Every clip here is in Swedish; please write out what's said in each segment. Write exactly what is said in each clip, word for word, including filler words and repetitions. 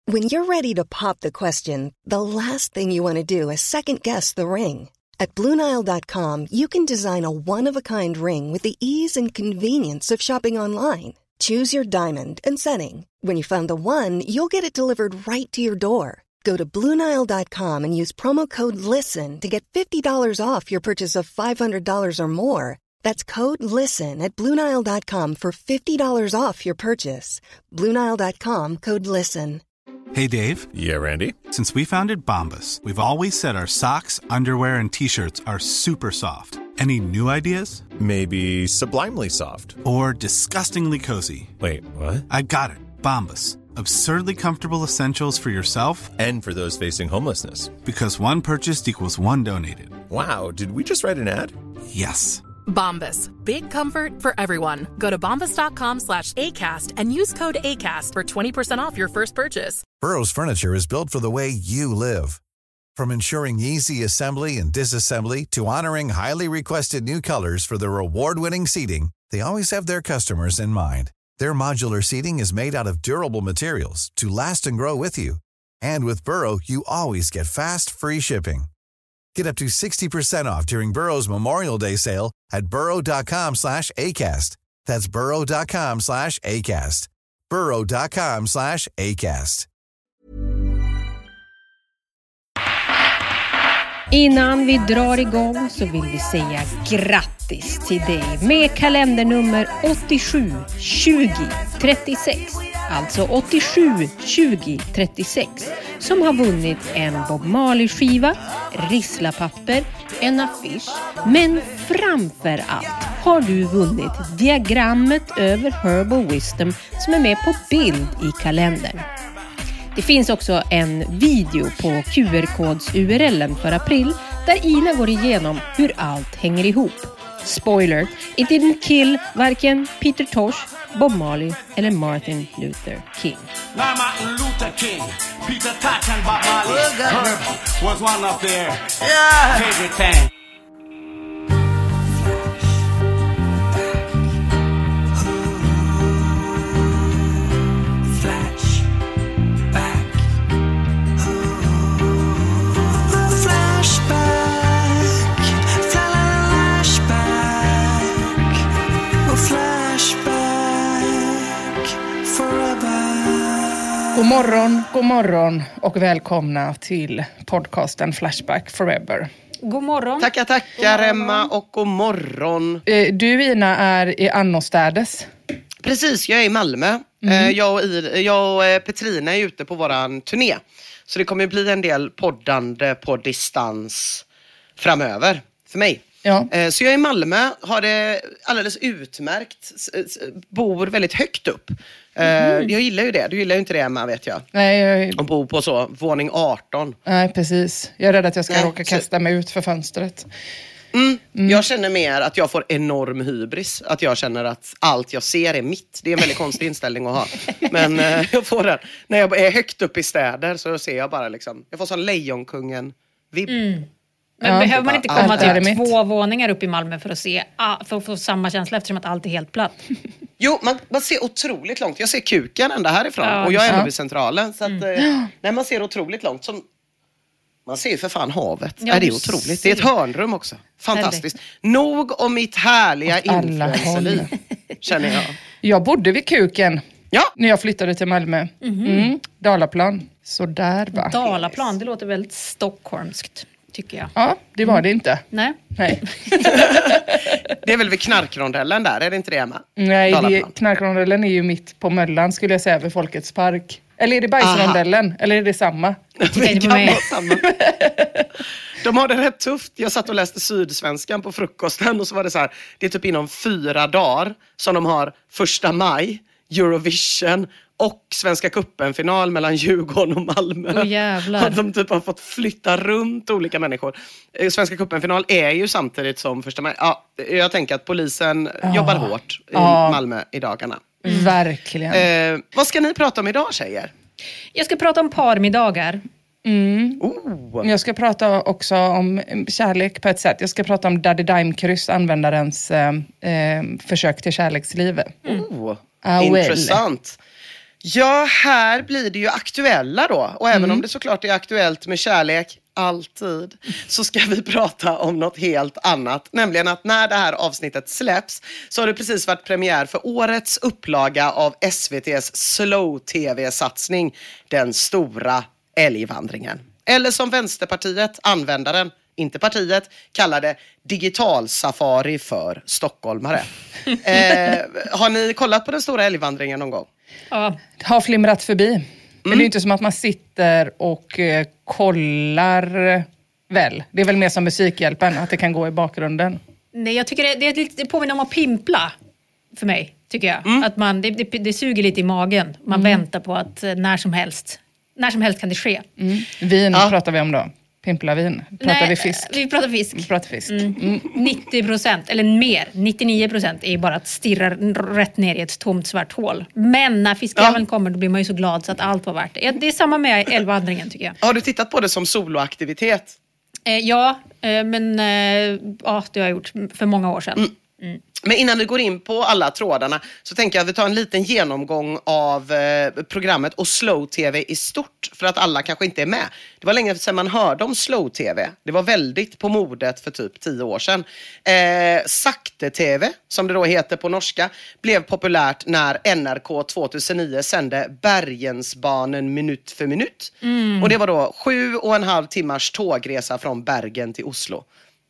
When you're ready to pop the question, the last thing you want to do is second-guess the ring. At Blue Nile dot com, you can design a one-of-a-kind ring with the ease and convenience of shopping online. Choose your diamond and setting. When you find the one, you'll get it delivered right to your door. Go to Blue Nile dot com and use promo code LISTEN to get fifty dollars off your purchase of five hundred dollars or more. That's code LISTEN at Blue Nile dot com for fifty dollars off your purchase. Blue Nile dot com, code LISTEN. Hey, Dave. Yeah, Randy. Since we founded Bombas, we've always said our socks, underwear, and T-shirts are super soft. Any new ideas? Maybe sublimely soft. Or disgustingly cozy. Wait, what? I got it. Bombas. Absurdly comfortable essentials for yourself and for those facing homelessness. Because one purchased equals one donated. Wow, did we just write an ad? Yes. Bombas. Big comfort for everyone. Go to bombas dot com slash ACAST and use code ACAST for twenty percent off your first purchase. Burrow's furniture is built for the way you live. From ensuring easy assembly and disassembly to honoring highly requested new colors for their award-winning seating, they always have their customers in mind. Their modular seating is made out of durable materials to last and grow with you. And with Burrow, you always get fast, free shipping. Get up to sixty percent off during Burrow's Memorial Day sale at burrow dot com slash ACAST. That's burrow dot com slash ACAST. burrow dot com slash ACAST. Innan vi drar igång så vill vi säga grattis till dig med kalendernummer åttiosju tjugo trettiosex. Alltså åttiosju tjugo trettiosex, som har vunnit en Bob Marley-skiva, risslapapper, en affisch, men framför allt har du vunnit diagrammet över Herbal Wisdom som är med på bild i kalendern. Det finns också en video på Q R-kods-U R L-en för april där Ina går igenom hur allt hänger ihop. Spoiler, it didn't kill varken Peter Tosh, Bob Marley eller Martin Luther King. Martin Luther King, Peter Tosh and Bob Marley. Herb was one of their yeah. favorite things. God morgon, god morgon och välkomna till podcasten Flashback Forever. God morgon. Tackar, tackar Emma och god morgon. Du Ina är i annorstädes. Precis, jag är i Malmö. Mm. Jag, och I, jag och Petrina är ute på våran turné. Så det kommer bli en del poddande på distans framöver för mig. Ja. Så jag är i Malmö, har det alldeles utmärkt, bor väldigt högt upp. Mm. Jag gillar ju det, du gillar ju inte det Emma, vet jag. Nej, jag... Och bor på så, våning arton. Nej, precis. Jag är rädd att jag ska Nej, råka kasta mig ut för fönstret. Mm. Mm. Jag känner mer att jag får enorm hybris. Att jag känner att allt jag ser är mitt. Det är en väldigt konstig inställning att ha. Men eh, jag får det. När jag är högt upp i städer så ser jag bara liksom, jag får sån Lejonkungen-vibb. Mm. Men ja, behöver man inte komma till två våningar upp i Malmö för att se, för att få samma känsla eftersom att allt är helt platt? Jo, man, man ser otroligt långt. Jag ser kuken ända härifrån. Ja, och jag är ändå vid centralen. Så att, mm. nej, man ser otroligt långt. Som, man ser ju för fan havet. Ja, är det är otroligt. Det är ett hörnrum också. Fantastiskt. Härligt. Nog om mitt härliga influencerliv, känner jag. Jag bodde vid kuken. Ja. När jag flyttade till Malmö. Mm-hmm. Mm. Dalaplan. Så där va. Dalaplan, det låter väldigt stockholmskt. Tycker jag. Ja, det var det inte. Nej. Nej. Det är väl vid Knarkrondellen där, är det inte det, Emma? Nej, det, Knarkrondellen är ju mitt på Möllan skulle jag säga, vid Folkets park. Eller är det Bajsrondellen? Eller är det samma? Det kan vara samma. De har det rätt tufft. Jag satt och läste Sydsvenskan på frukosten och så var det så här, det är typ inom fyra dagar som de har första maj, Eurovision och Svenska cupen-final mellan Djurgården och Malmö. Åh, jävlar. De typ har fått flytta runt olika människor. Svenska cupen-final är ju samtidigt som första maj. Ja, jag tänker att polisen oh. jobbar hårt i oh. Malmö i dagarna. Mm. Verkligen. Eh, vad ska ni prata om idag, tjejer? Jag ska prata om parmiddagar. Mm. Oh. Jag ska prata också om kärlek på ett sätt. Jag ska prata om Daddy Dime-kryss, användarens eh, eh, försök till kärlekslivet. Oh. Ah, intressant. Well. Ja, här blir det ju aktuella då. Och även Mm. om det såklart är aktuellt med kärlek, alltid, så ska vi prata om något helt annat. Nämligen att när det här avsnittet släpps så har det precis varit premiär för årets upplaga av S V T:s slow-tv-satsning, Den stora älgvandringen. Eller som Vänsterpartiet, användaren, inte partiet, kallar det digital safari för stockholmare. eh, har ni kollat på Den stora älgvandringen någon gång? Ja, har flimrat förbi. Mm. Men det är ju inte som att man sitter och eh, kollar väl. Det är väl mer som Musikhjälpen, att det kan gå i bakgrunden. Nej, jag tycker det, det, är lite, det påminner om att pimpla för mig, tycker jag. Mm. Att man, det, det, det suger lite i magen. Man mm. väntar på att när som helst, när som helst kan det ske. Mm. Vin ja. pratar vi om då. Pimpla vin. Pratar Nej, vi fisk? Vi pratar fisk. Vi pratar fisk. Mm. Mm. nittio procent, eller mer, nittionio procent är bara att stirra rätt ner i ett tomt svart hål. Men när fiskjäveln ja. kommer, då blir man ju så glad så att allt var värt det. Det är samma med älgvandringen, tycker jag. Har du tittat på det som soloaktivitet? Eh, ja, eh, men eh, ja, det har jag gjort för många år sedan. Mm. Mm. Men innan vi går in på alla trådarna så tänker jag att vi tar en liten genomgång av eh, programmet och slow-tv i stort, för att alla kanske inte är med. Det var länge sedan man hörde om slow-tv. Det var väldigt på modet för typ tio år sedan. Eh, sakte-tv, som det då heter på norska, blev populärt när N R K tjugohundranio sände Bergensbanen minut för minut. Mm. Och det var då sju och en halv timmars tågresa från Bergen till Oslo.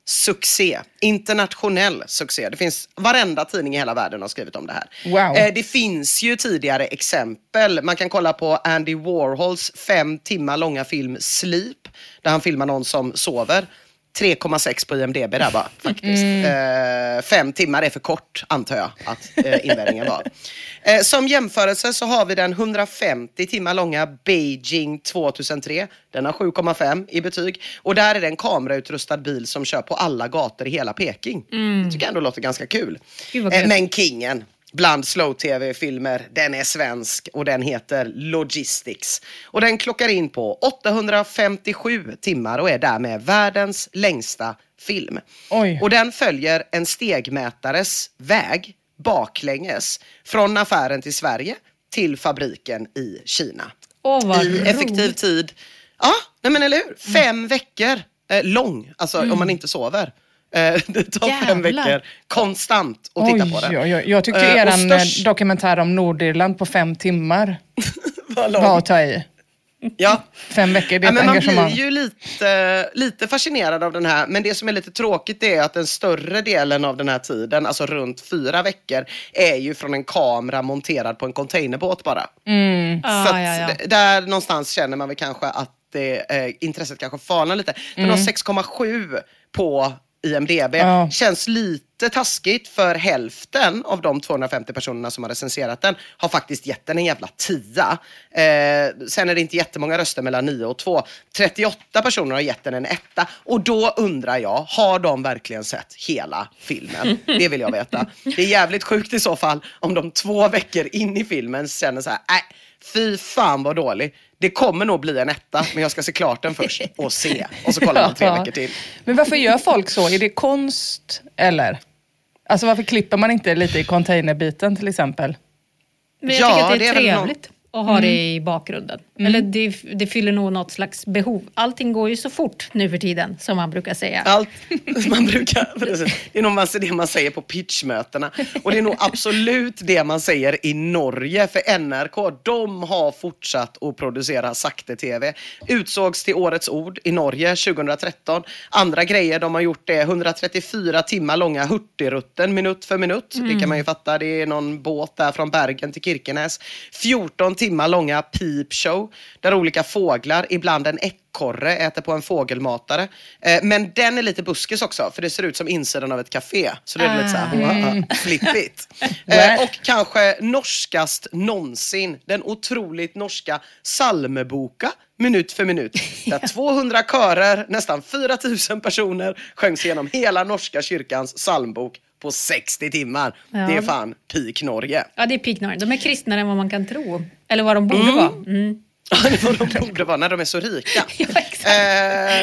Succé, internationell succé. Det finns, varenda tidning i hela världen har skrivit om det här. Wow. Eh, det finns ju tidigare exempel. Man kan kolla på Andy Warhols fem timmar långa film Sleep, där han filmar någon som sover. tre komma sex på I M D B där bara, faktiskt. Mm. Eh, fem timmar är för kort, antar jag att eh, invändningen var. Eh, som jämförelse så har vi den hundrafemtio timmar långa Beijing tvåtusentre. Den har sju komma fem i betyg. Och där är det en kamerautrustad bil som kör på alla gator i hela Peking. Mm. Det tycker jag ändå låter ganska kul. Eh, men kingen bland slow-tv-filmer, den är svensk och den heter Logistics. Och den klockar in på åttahundrafemtiosju timmar och är därmed världens längsta film. Oj. Och den följer en stegmätares väg baklänges från affären till Sverige till fabriken i Kina. Åh, vad I effektiv roligt. tid. Ja, nej men eller hur? Fem mm. veckor eh, lång, alltså mm. om man inte sover. Det tar Jävlar. fem veckor konstant att titta oj, på den. Oj, oj. Jag tyckte uh, eran störst... dokumentär om Nordirland på fem timmar var att ta i. Ja. Fem veckor, det är ja, ett men engagemang. Man blir ju lite, lite fascinerad av den här. Men det som är lite tråkigt är att den större delen av den här tiden, alltså runt fyra veckor, är ju från en kamera monterad på en containerbåt bara. Mm. Så att, ah, ja, ja. där någonstans känner man väl kanske att det, eh, intresset kanske falnar lite. Den mm. har sex komma sju på I M D B. Ja. Känns lite taskigt, för hälften av de tvåhundrafemtio personerna som har recenserat den har faktiskt gett den en jävla tia. Eh, sen är det inte jättemånga röster mellan nio och två. trettioåtta personer har gett den en etta. Och då undrar jag, har de verkligen sett hela filmen? Det vill jag veta. Det är jävligt sjukt i så fall om de två veckor in i filmen känner så här, nej, fy fan vad dålig. Det kommer nog bli en etta, men jag ska se klart den först och se. Och så kollar man tre veckor till. Men varför gör folk så? Är det konst eller? Alltså varför klipper man inte lite i containerbiten till exempel? Men jag ja, tycker att det är, det är trevligt att ha mm. det i bakgrunden. Mm. Eller det, det fyller nog något slags behov. Allting går ju så fort nu för tiden, som man brukar säga. Allt, man brukar, det är nog det man säger på pitchmötena. Och det är nog absolut det man säger i Norge. För N R K, de har fortsatt att producera sakte-tv. Utsågs till årets ord i Norge tjugohundratretton. Andra grejer de har gjort det hundratrettiofyra timmar långa Hurtigruten minut för minut. Mm. Det kan man ju fatta, det är någon båt där från Bergen till Kirkenes. fjorton timmar långa Peep Show, där olika fåglar, ibland en ekorre, äter på en fågelmatare. Eh, men den är lite buskis också, för det ser ut som insidan av ett café. Så det är ah. lite så här, mm. flippigt. Eh, och kanske norskast någonsin, den otroligt norska Salmeboka, minut för minut. Där tvåhundra körer, nästan fyra tusen personer sjöngs genom hela norska kyrkans psalmbok på sextio timmar. Ja. Det är fan peak Norge. Ja, det är peak Norge. De är kristnare än vad man kan tro. Eller vad de borde mm. vara. Mm. Ja, det var de borde vara när de är så rika. Ja, exakt. Eh,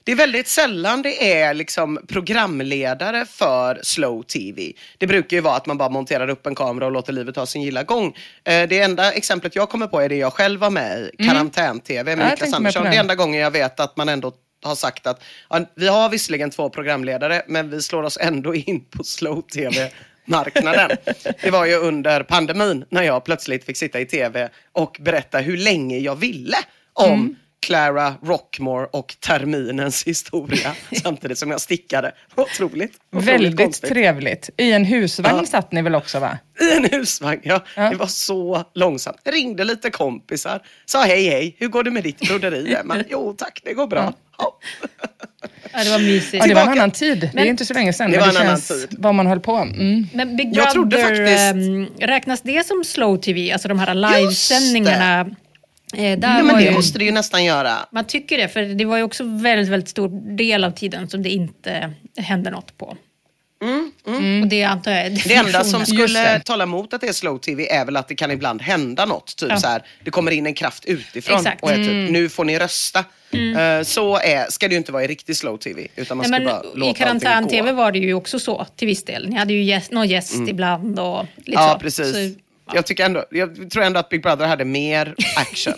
Det är väldigt sällan det är liksom programledare för slow tv. Det brukar ju vara att man bara monterar upp en kamera och låter livet ta sin gilla gång. Det enda exemplet jag kommer på är det jag själv var med i, mm. Karantän-tv med Niklas Andersson. Det är enda gången jag vet att man ändå har sagt att ja, vi har visserligen två programledare, men vi slår oss ändå in på slow tv-marknaden. Det var ju under pandemin när jag plötsligt fick sitta i tv och berätta hur länge jag ville om mm. Clara Rockmore och terminens historia samtidigt som jag stickade. Otroligt. Otroligt Väldigt konstigt. Trevligt. I en husvagn ja. satt ni väl också, va? I en husvagn, ja. ja. Det var så långsamt. Jag ringde lite kompisar. Sa hej, hej. Hur går det med ditt broderi? Men jo, tack. Det går bra. Ja. Ja. Ja, det var mysigt. Ja, det var en annan tid. Men, det är inte så länge sedan. Det var det en annan känns tid. Vad man höll på. Mm. Men Big Brother, jag trodde faktiskt... ähm, räknas det som slow tv? Alltså de här livesändningarna. Eh, där ja, men det ju, måste det ju nästan göra. Man tycker det, för det var ju också väldigt, väldigt stor del av tiden som det inte hände något på. Mm, mm. Och det antar jag är det enda som skulle tala emot att det är slow tv är väl att det kan ibland hända något. Typ ja. så här, det kommer in en kraft utifrån. Exakt. Och är typ, mm. nu får ni rösta. Mm. Uh, så är, ska det ju inte vara i riktig slow tv. Utan man Nej, ska bara låta i karantän-tv var det ju också så till viss del. Ni hade ju gäst, någon gäst mm. ibland och lite ja, så. precis. Så, Jag, tycker ändå, jag tror ändå att Big Brother hade mer action.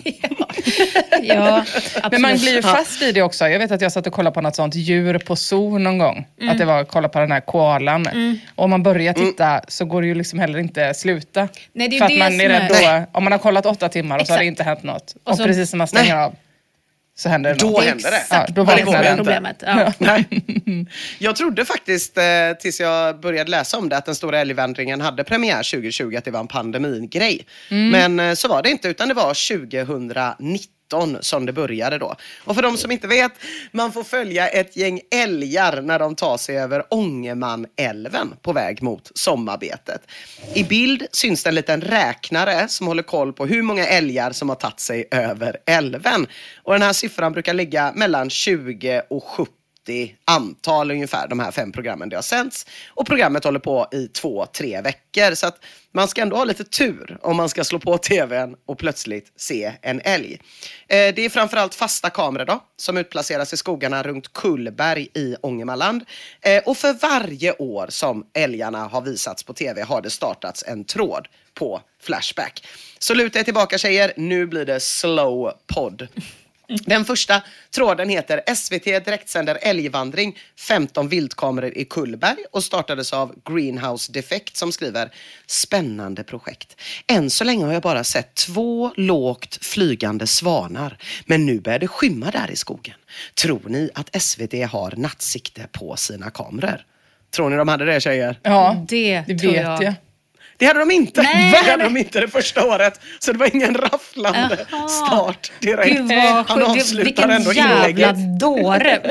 ja, men man blir ju fast i det också. Jag vet att jag satt och kollade på något sånt djur på zoo någon gång. Mm. Att det var kolla på den här koalan. Mm. Och om man börjar titta mm. så går det ju liksom heller inte sluta. Nej, det är För det att man är rädd då, om man har kollat åtta timmar och Exakt. så har det inte hänt något. Och, och så, precis som man stänger nej. av så händer det Då något. händer det. Ja, då vaknar det problemet. Ja. Nej. Jag trodde faktiskt eh, tills jag började läsa om det att den stora älgvandringen hade premiär tjugo tjugo, att det var en pandemigrej. Mm. Men eh, så var det inte, utan det var tjugohundranitton som det började då. Och för de som inte vet, man får följa ett gäng älgar när de tar sig över Ångermanälven på väg mot sommarbetet. I bild syns det en liten räknare som håller koll på hur många älgar som har tagit sig över älven. Och den här siffran brukar ligga mellan tjugo och sjuttio antal ungefär, de här fem programmen det har sänds. Och programmet håller på i två, tre veckor. Så att man ska ändå ha lite tur om man ska slå på tvn och plötsligt se en älg. Eh, det är framförallt fasta kameror då, som utplaceras i skogarna runt Kullberg i Ångermanland. Eh, och för varje år som älgarna har visats på tv har det startats en tråd på Flashback. Så luta er tillbaka tjejer, nu blir det slow podd. Den första tråden heter S V T direktsänder älgvandring, femton vildkameror i Kullberg och startades av Greenhouse Defect som skriver: spännande projekt. Än så länge har jag bara sett två lågt flygande svanar, men nu börjar det skymma där i skogen. Tror ni att S V T har nattsikte på sina kameror? Tror ni de hade det, tjejer? Ja, det, det tror vet jag. jag. Det hade de inte. Nej, det hade de inte det första året. Så det var ingen rafflande Aha. start direkt. Gud vad Han avslutar vilken ändå jävla inlägget. dåre.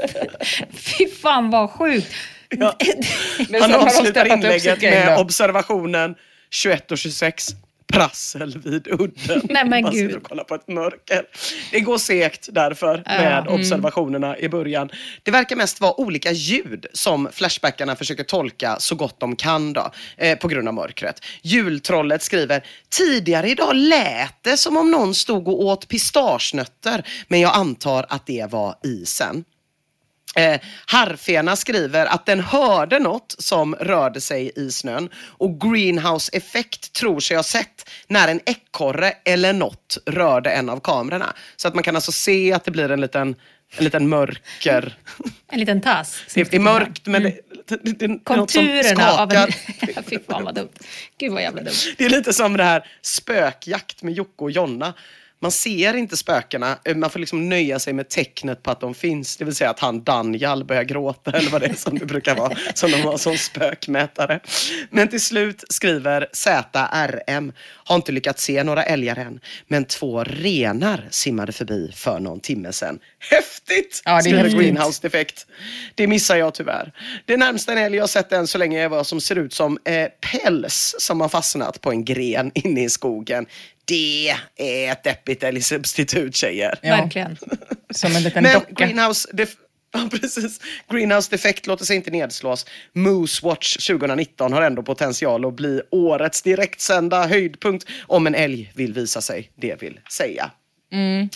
Fy fan vad sjukt. Ja. Han avslutar inlägget med observationen tjugoett och tjugosex. Prassel vid udden. Nej, men man gud. ser och kollar på ett mörker. Det går segt därför med uh, mm. observationerna i början. Det verkar mest vara olika ljud som flashbackarna försöker tolka så gott de kan då, eh, på grund av mörkret. Jultrollet skriver: tidigare idag lät det som om någon stod och åt pistagenötter, men jag antar att det var isen. Eh, Harfena skriver att den hörde något som rörde sig i snön, och Greenhouse Effect tror sig ha sett när en ekorre eller något rörde en av kamerorna. Så att man kan alltså se att det blir en liten, en liten mörker. En liten tass. Det är mörkt, men mm. det, det, det är konturerna av en... Fy fan vad dumt. Gud vad jävla dumt. Det är lite som det här spökjakt med Jocke och Jonna. Man ser inte spökena, man får liksom nöja sig med tecknet på att de finns. Det vill säga att han Daniel börjar gråta, eller vad det är som det brukar vara, som de har som spökmätare. Men till slut skriver Z R M: har inte lyckats se några älgar än, men två renar simmade förbi för någon timme sedan. Häftigt! Ja, det är häftigt. Greenhouse Defect. Det missar jag tyvärr. Det närmsta en älg jag sett än så länge är vad som ser ut som eh, päls som har fastnat på en gren inne i skogen. Det är ett deppigt älgsubstitut, tjejer. Ja. Verkligen. Som en liten Men docka. Greenhouse, def- ja, precis. Greenhouse Defect låter sig inte nedslås. Moose Watch tjugonitton har ändå potential att bli årets direktsända höjdpunkt om en älg vill visa sig, det vill säga. Mm.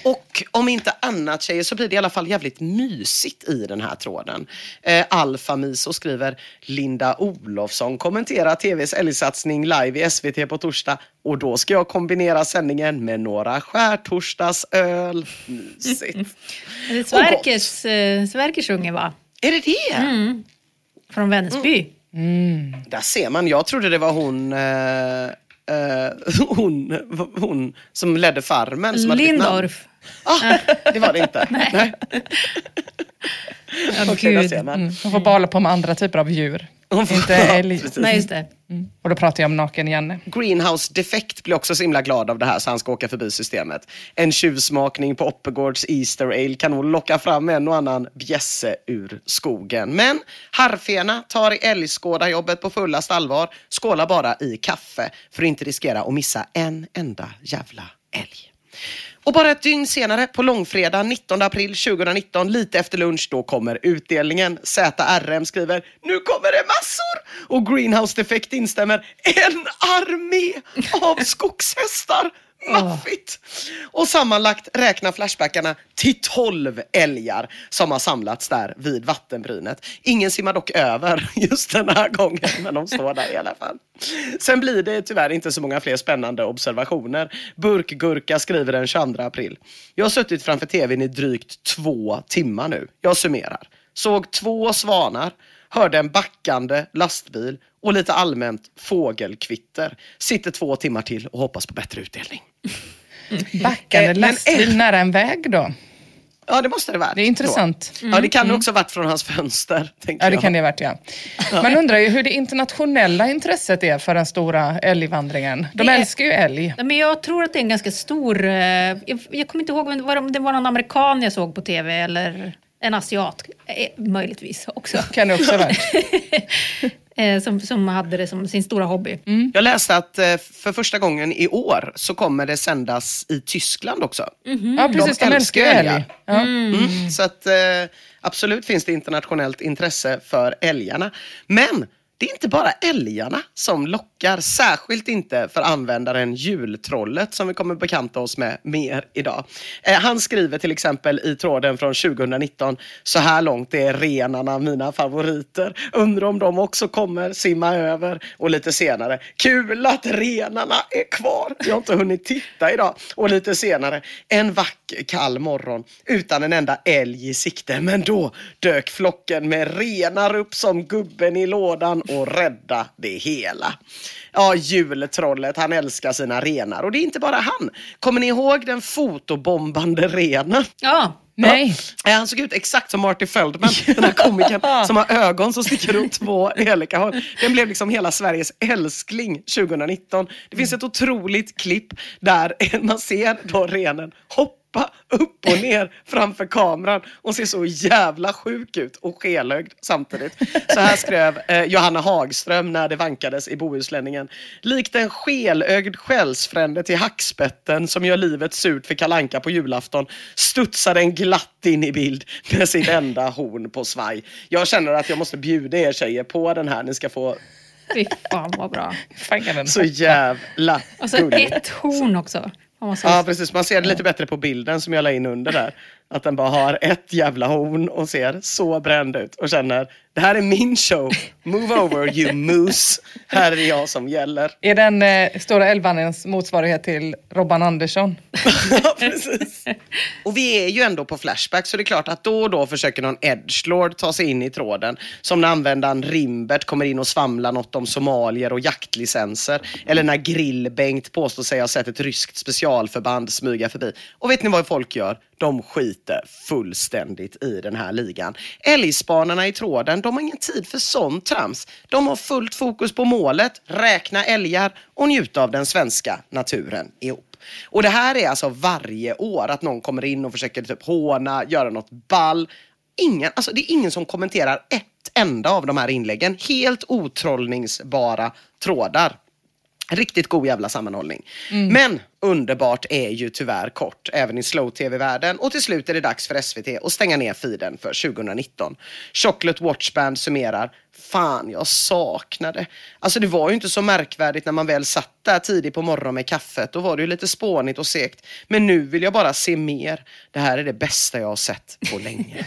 Och om inte annat tjejer så blir det i alla fall jävligt mysigt i den här tråden. Eh, Alfa Miso skriver: Linda Olofsson kommenterar tvs älgsatsning live i S V T på torsdag. Och då ska jag kombinera sändningen med några skärtorsdagsöl. Mysigt. Det är Sverkers, eh, Sverkers unge, va? Är det det? Mm. Från Vännäsby. Mm. Där ser man. Jag trodde det var hon... Eh, Uh, hon, hon som ledde farmen som Lindorf. Ah, det var det inte. Nej. Nej. Oh, okay, Gud. Mm. Hon får bara hålla på med andra typer av djur. Inte älg. Nej, just det. Mm. Och då pratar jag om naken Janne. Greenhouse Defect blir också så himla glad av det här så han ska åka förbi systemet. En tjuvsmakning på Oppegårds Easter Ale kan nog locka fram en och annan bjässe ur skogen. Men harfena tar i älgskådarjobbet på fullast allvar. Skålar bara i kaffe för att inte riskera att missa en enda jävla älg. Och bara ett dygn senare, på långfredag nittonde april tjugonitton, lite efter lunch, då kommer utdelningen. Z R M skriver: nu kommer det massor! Och Greenhouse Defect instämmer: en armé av skogshästar! Maffigt! Och sammanlagt räknar flashbackarna till tolv älgar som har samlats där vid vattenbrynet. Ingen simmar dock över just den här gången, men de står där i alla fall. Sen blir det tyvärr inte så många fler spännande observationer. Burkgurka skriver den tjugoandra april: jag har suttit framför tvn i drygt två timmar nu. Jag summerar. Såg två svanar, hörde en backande lastbil och lite allmänt fågelkvitter. Sitter två timmar till och hoppas på bättre utdelning. Mm. Backande lastbil nära en väg då? Ja, det måste det vara. Det är intressant. Mm. Ja, det kan mm. också varit från hans fönster. Ja, det jag. kan det ha varit, ja. Man undrar ju hur det internationella intresset är för den stora älgvandringen. De det älskar ju älg. Men jag tror att det är en ganska stor... Jag, jag kommer inte ihåg om det var någon amerikan jag såg på tv eller en asiat. Möjligtvis också. Kan det också vara. Som, som hade det som sin stora hobby. Mm. Jag läste att för första gången i år så kommer det sändas i Tyskland också. Mm-hmm. Ja, precis. De, de älskar älg. Ja. Mm. Mm. Så att absolut finns det internationellt intresse för älgarna. Men det är inte bara älgarna som lockar, särskilt inte för användaren jultrollet som vi kommer bekanta oss med mer idag. Eh, han skriver till exempel i tråden från tjugonitton: så här långt är renarna mina favoriter. Undrar om de också kommer simma över. Och lite senare: kul att renarna är kvar. Jag har inte hunnit titta idag. Och lite senare: en vacker kall morgon utan en enda älg i sikte. Men då dök flocken med renar upp som gubben i lådan och rädda det hela. Ja, jultrollet, han älskar sina renar. Och det är inte bara han. Kommer ni ihåg den fotobombande renen? Ja. Nej. Ja, han såg ut exakt som Marty Feldman, den här komikern som har ögon som sticker ut två elaka håll. Den blev liksom hela Sveriges älskling tjugonitton. Det finns ett otroligt klipp där man ser då renen hoppa upp och ner framför kameran och ser så jävla sjuk ut och skelögd samtidigt. Så här skrev eh, Johanna Hagström när det vankades i Bohuslänningen: likt en skelögd skällsfrände till hackspetten som gör livet surt för Kalle Anka på julafton studsar den glatt in i bild med sitt enda horn på svaj. Jag känner att jag måste bjuda er tjejer på den här. Ni ska få... Fy fan vad bra. Så jävla och så gulligt. Ett horn också. Ja, precis. Man ser det lite bättre på bilden som jag la in under där. Att den bara har ett jävla horn och ser så bränd ut. Och känner, det här är min show. Move over, you moose. Här är det jag som gäller. Är den eh, stora älgvandringens motsvarighet till Robban Andersson? Ja, precis. Och vi är ju ändå på Flashback, så det är klart att då och då försöker någon edgelord ta sig in i tråden. Som när användaren Rimbert kommer in och svamlar något om somalier och jaktlicenser. Eller när Grillbengt påstår sig ha sett ett ryskt specialförband smyga förbi. Och vet ni vad folk gör? De skiter fullständigt i den här ligan. Älgspanarna i tråden, de har ingen tid för sånt trams. De har fullt fokus på målet, räkna älgar och njuta av den svenska naturen ihop. Och det här är alltså varje år att någon kommer in och försöker typ håna, göra något ball. Ingen, alltså det är ingen som kommenterar ett enda av de här inläggen. Helt otrollningsbara trådar. Riktigt god jävla sammanhållning. Mm. Men underbart är ju tyvärr kort även i slow-tv-världen. Och till slut är det dags för S V T att stänga ner feeden för tjugonitton. Chocolate Watch Band summerar: fan, jag saknade. Alltså det var ju inte så märkvärdigt när man väl satt där tidigt på morgonen med kaffet. Då var det ju lite spånigt och segt. Men nu vill jag bara se mer. Det här är det bästa jag har sett på länge.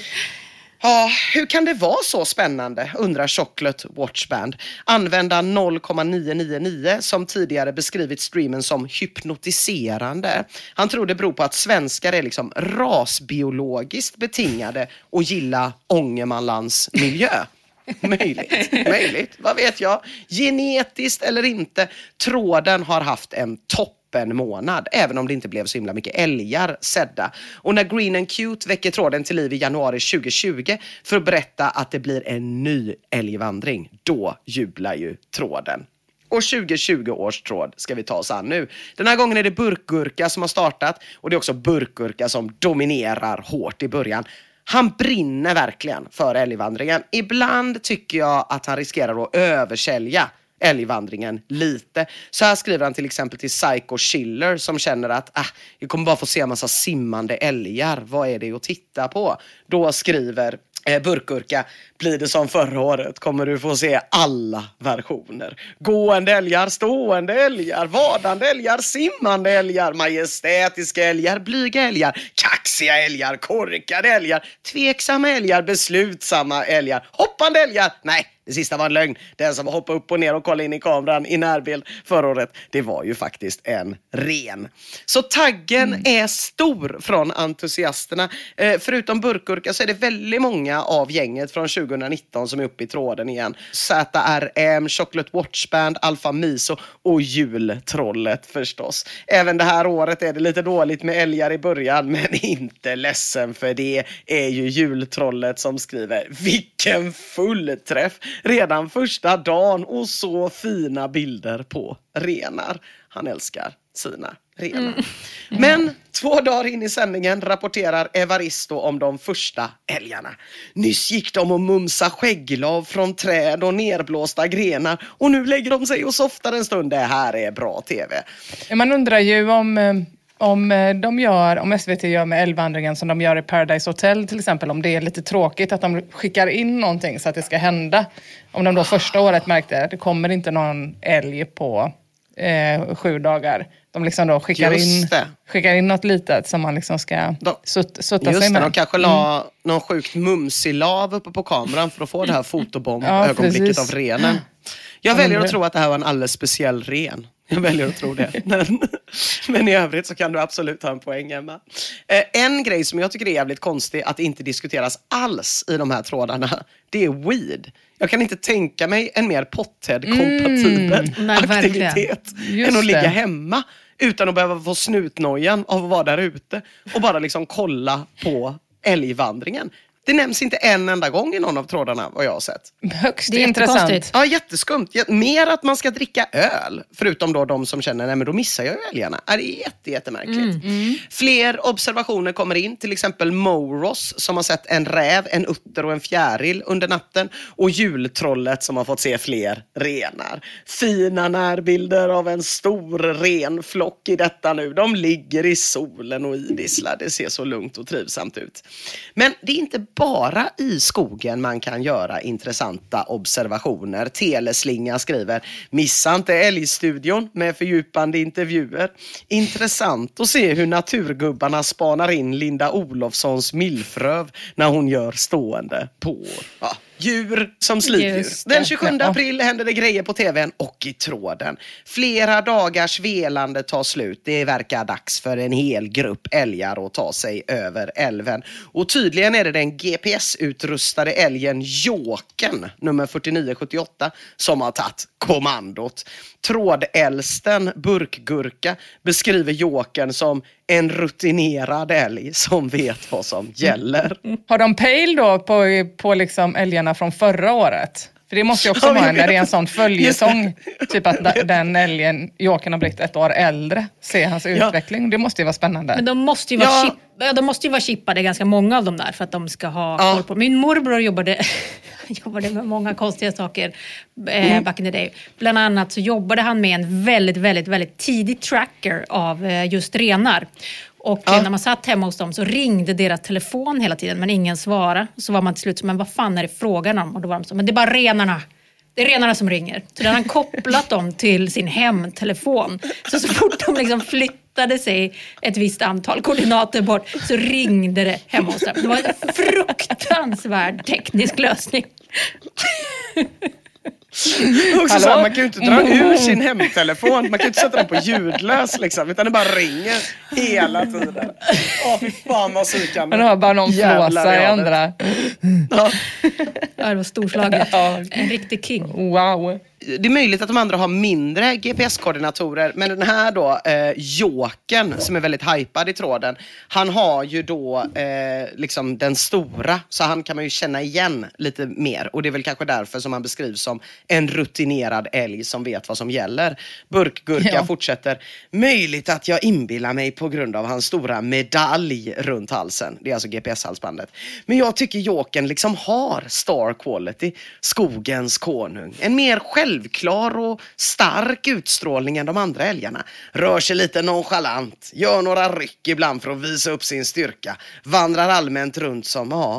Ja, hur kan det vara så spännande, undrar Chocolate Watch Band. Använda noll komma nio nio nio som tidigare beskrivit streamen som hypnotiserande. Han tror det beror på att svenskar är liksom rasbiologiskt betingade och gilla Ångermanlands miljö. Möjligt, möjligt, vad vet jag. Genetiskt eller inte, tråden har haft en topp en månad, även om det inte blev så himla mycket älgar sedda. Och när Green and Cute väcker tråden till liv i januari tjugohundratjugo för att berätta att det blir en ny älgvandring, då jublar ju tråden. Och tjugohundratjugo års tråd ska vi ta oss an nu. Den här gången är det Burkgurka som har startat, och det är också Burkgurka som dominerar hårt i början. Han brinner verkligen för älgvandringen. Ibland tycker jag att han riskerar att översälja älgvandringen lite. Så här skriver han till exempel till Psycho Schiller som känner att ah, vi kommer bara få se en massa simmande älgar. Vad är det att titta på? Då skriver eh, Burkgurka: blir det som förra året kommer du få se alla versioner. Gående älgar, stående älgar, vadande älgar, simmande älgar, majestätiska älgar, blyga älgar, kaxiga älgar, korkade älgar, tveksamma älgar, beslutsamma älgar, hoppande älgar. Nej, det sista var en lögn. Den som hoppade upp och ner och kollade in i kameran i närbild förra året, det var ju faktiskt en ren. Så taggen mm. är stor från entusiasterna. Eh, förutom Burkgurka så är det väldigt många av gänget från tjugonitton som är uppe i tråden igen. Z R M, Chocolate Watch Band, Alfa Miso och jultrollet förstås. Även det här året är det lite dåligt med älgar i början, men inte ledsen för det är ju jultrollet som skriver: vilken fullträff! Redan första dagen och så fina bilder på renar. Han älskar sina renar. Mm. Men två dagar in i sändningen rapporterar Evaristo om de första älgarna. Nyss gick de och mumsa skägglav från träd och nerblåsta grenar. Och nu lägger de sig och softar en stund. Det här är bra tv. Man undrar ju om... Om de gör, om S V T gör med älgvandringen som de gör i Paradise Hotel till exempel, om det är lite tråkigt att de skickar in någonting så att det ska hända. Om de då första året märkte att det kommer inte någon älg på eh, sju dagar. De liksom då skickar in, skickar in något litet som man liksom ska de, sut, sutta just sig med. Just det, de kanske la mm. någon sjukt mumsig lav uppe på kameran för att få det här fotobomb-ögonblicket ja, av renen. Jag väljer att tro att det här var en alldeles speciell ren. Jag väljer att tro det. Men, men i övrigt så kan du absolut ha en poäng, Emma. Eh, en grej som jag tycker är jävligt konstig att det inte diskuteras alls i de här trådarna, det är weed. Jag kan inte tänka mig en mer pothead-kompatibel mm, aktivitet än att ligga det. hemma utan att behöva få snutnojan av att vara där ute och bara liksom kolla på älgvandringen. Det nämns inte en enda gång i någon av trådarna vad jag har sett. Högst det är intressant. Ja, jätteskumt. Mer att man ska dricka öl. Förutom då de som känner, nej men då missar jag ju älgarna. Det är jätte, jättemärkligt. Mm. Mm. Fler observationer kommer in. Till exempel Moros som har sett en räv, en utter och en fjäril under natten. Och jultrollet som har fått se fler renar. Fina närbilder av en stor renflock i detta nu. De ligger i solen och idisslar. Det ser så lugnt och trivsamt ut. Men det är inte bara i skogen man kan göra intressanta observationer. Teleslinga skriver: missa inte älgstudion med fördjupande intervjuer. Intressant att se hur naturgubbarna spanar in Linda Olofssons milfröv när hon gör stående på. Ja. Djur som slitdjur. Den tjugosjunde april händer det grejer på tvn och i tråden. Flera dagars velande tar slut. Det verkar dags för en hel grupp älgar att ta sig över älven. Och tydligen är det den G P S-utrustade älgen Jåken, nummer fyrtionio sjuttioåtta, som har tagit kommandot. Trådälsten Burkgurka beskriver Jåken som en rutinerad älg som vet vad som gäller. Har de pejl då på, på liksom älgarna från förra året? För det måste ju också vara när det är en sån följetong. Typ att den älgen, Jokern har blivit ett år äldre. Se hans ja. utveckling. Det måste ju vara spännande. Men de måste ju vara, ja. chip, ja, de måste ju vara chippade, ganska många av dem där. För att de ska ha ja. koll på. Min morbror jobbade, jobbade med många konstiga saker eh, mm. back in the day. Bland annat så jobbade han med en väldigt, väldigt, väldigt tidig tracker av eh, just renar. Och ja. när man satt hemma hos dem så ringde deras telefon hela tiden men ingen svarade. Så var man till slut så, men vad fan är det frågan om? Och då var de så, men det är bara renarna. Det är renarna som ringer. Så då hade han kopplat dem till sin hemtelefon. Så så fort de liksom flyttade sig ett visst antal koordinater bort så ringde det hemma hos dem. Det var en fruktansvärd teknisk lösning. Också så här, man kan ju inte dra ur sin hemtelefon. Man kan ju inte sätta den på ljudlös liksom, utan det bara ringer hela tiden. Åh, fy fan vad sykande. Man har bara någon flåsa i andra. Ja. Ja, det var storslaget. Ja. En riktig king. Wow. Det är möjligt att de andra har mindre G P S-koordinatorer, men den här då, eh, Jokern, som är väldigt hypad i tråden, han har ju då eh, liksom den stora, så han kan man ju känna igen lite mer, och det är väl kanske därför som han beskrivs som en rutinerad älg som vet vad som gäller. Burkgurka ja. fortsätter, möjligt att jag inbillar mig på grund av hans stora medalj runt halsen, det är alltså G P S-halsbandet, men jag tycker Jokern liksom har star quality, skogens konung, en mer själv självklar och stark utstrålning än de andra älgarna. Rör sig lite nonchalant, gör några ryck ibland för att visa upp sin styrka, vandrar allmänt runt som, ja,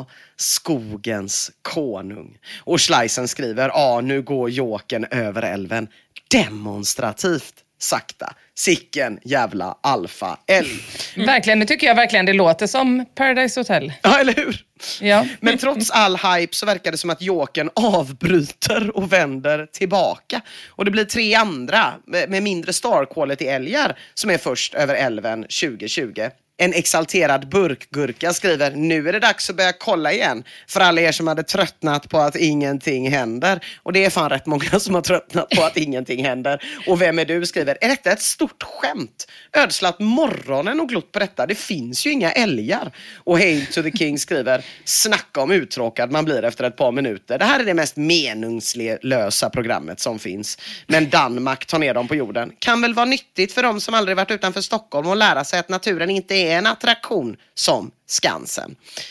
skogens konung. Och Schleisen skriver, ja, nu går Jokern över älven demonstrativt sakta. Sicken jävla alfa älg. Verkligen, det tycker jag verkligen det låter som Paradise Hotel. Ja, eller hur? Ja. Men trots all hype så verkar det som att Jokern avbryter och vänder tillbaka. Och det blir tre andra med mindre star quality älgar som är först över älven tjugo tjugo. En exalterad burkgurka skriver, nu är det dags att börja kolla igen. För alla er som hade tröttnat på att ingenting händer. Och det är fan rätt många som har tröttnat på att ingenting händer. Och vem är du, skriver, är detta ett stort skämt? Ödslat morgonen och glott på detta. Det finns ju inga älgar. Och Hail to the King skriver, snacka om uttråkad man blir efter ett par minuter. Det här är det mest meningslösa programmet som finns. Men Danmark tar ner dem på jorden. Kan väl vara nyttigt för dem som aldrig varit utanför Stockholm och lära sig att naturen inte är en attraktion som Skansen.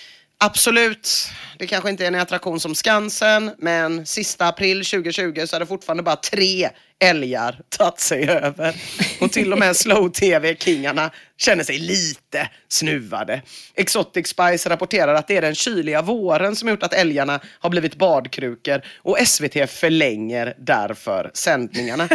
Absolut, det kanske inte är en attraktion som Skansen, men sista april tjugo tjugo så är det fortfarande bara tre älgar tagit sig över. Och till och med slow-tv-kingarna känner sig lite snuvade. Exotic Spice rapporterar att det är den kyliga våren som gjort att älgarna har blivit badkrukor, och S V T förlänger därför sändningarna.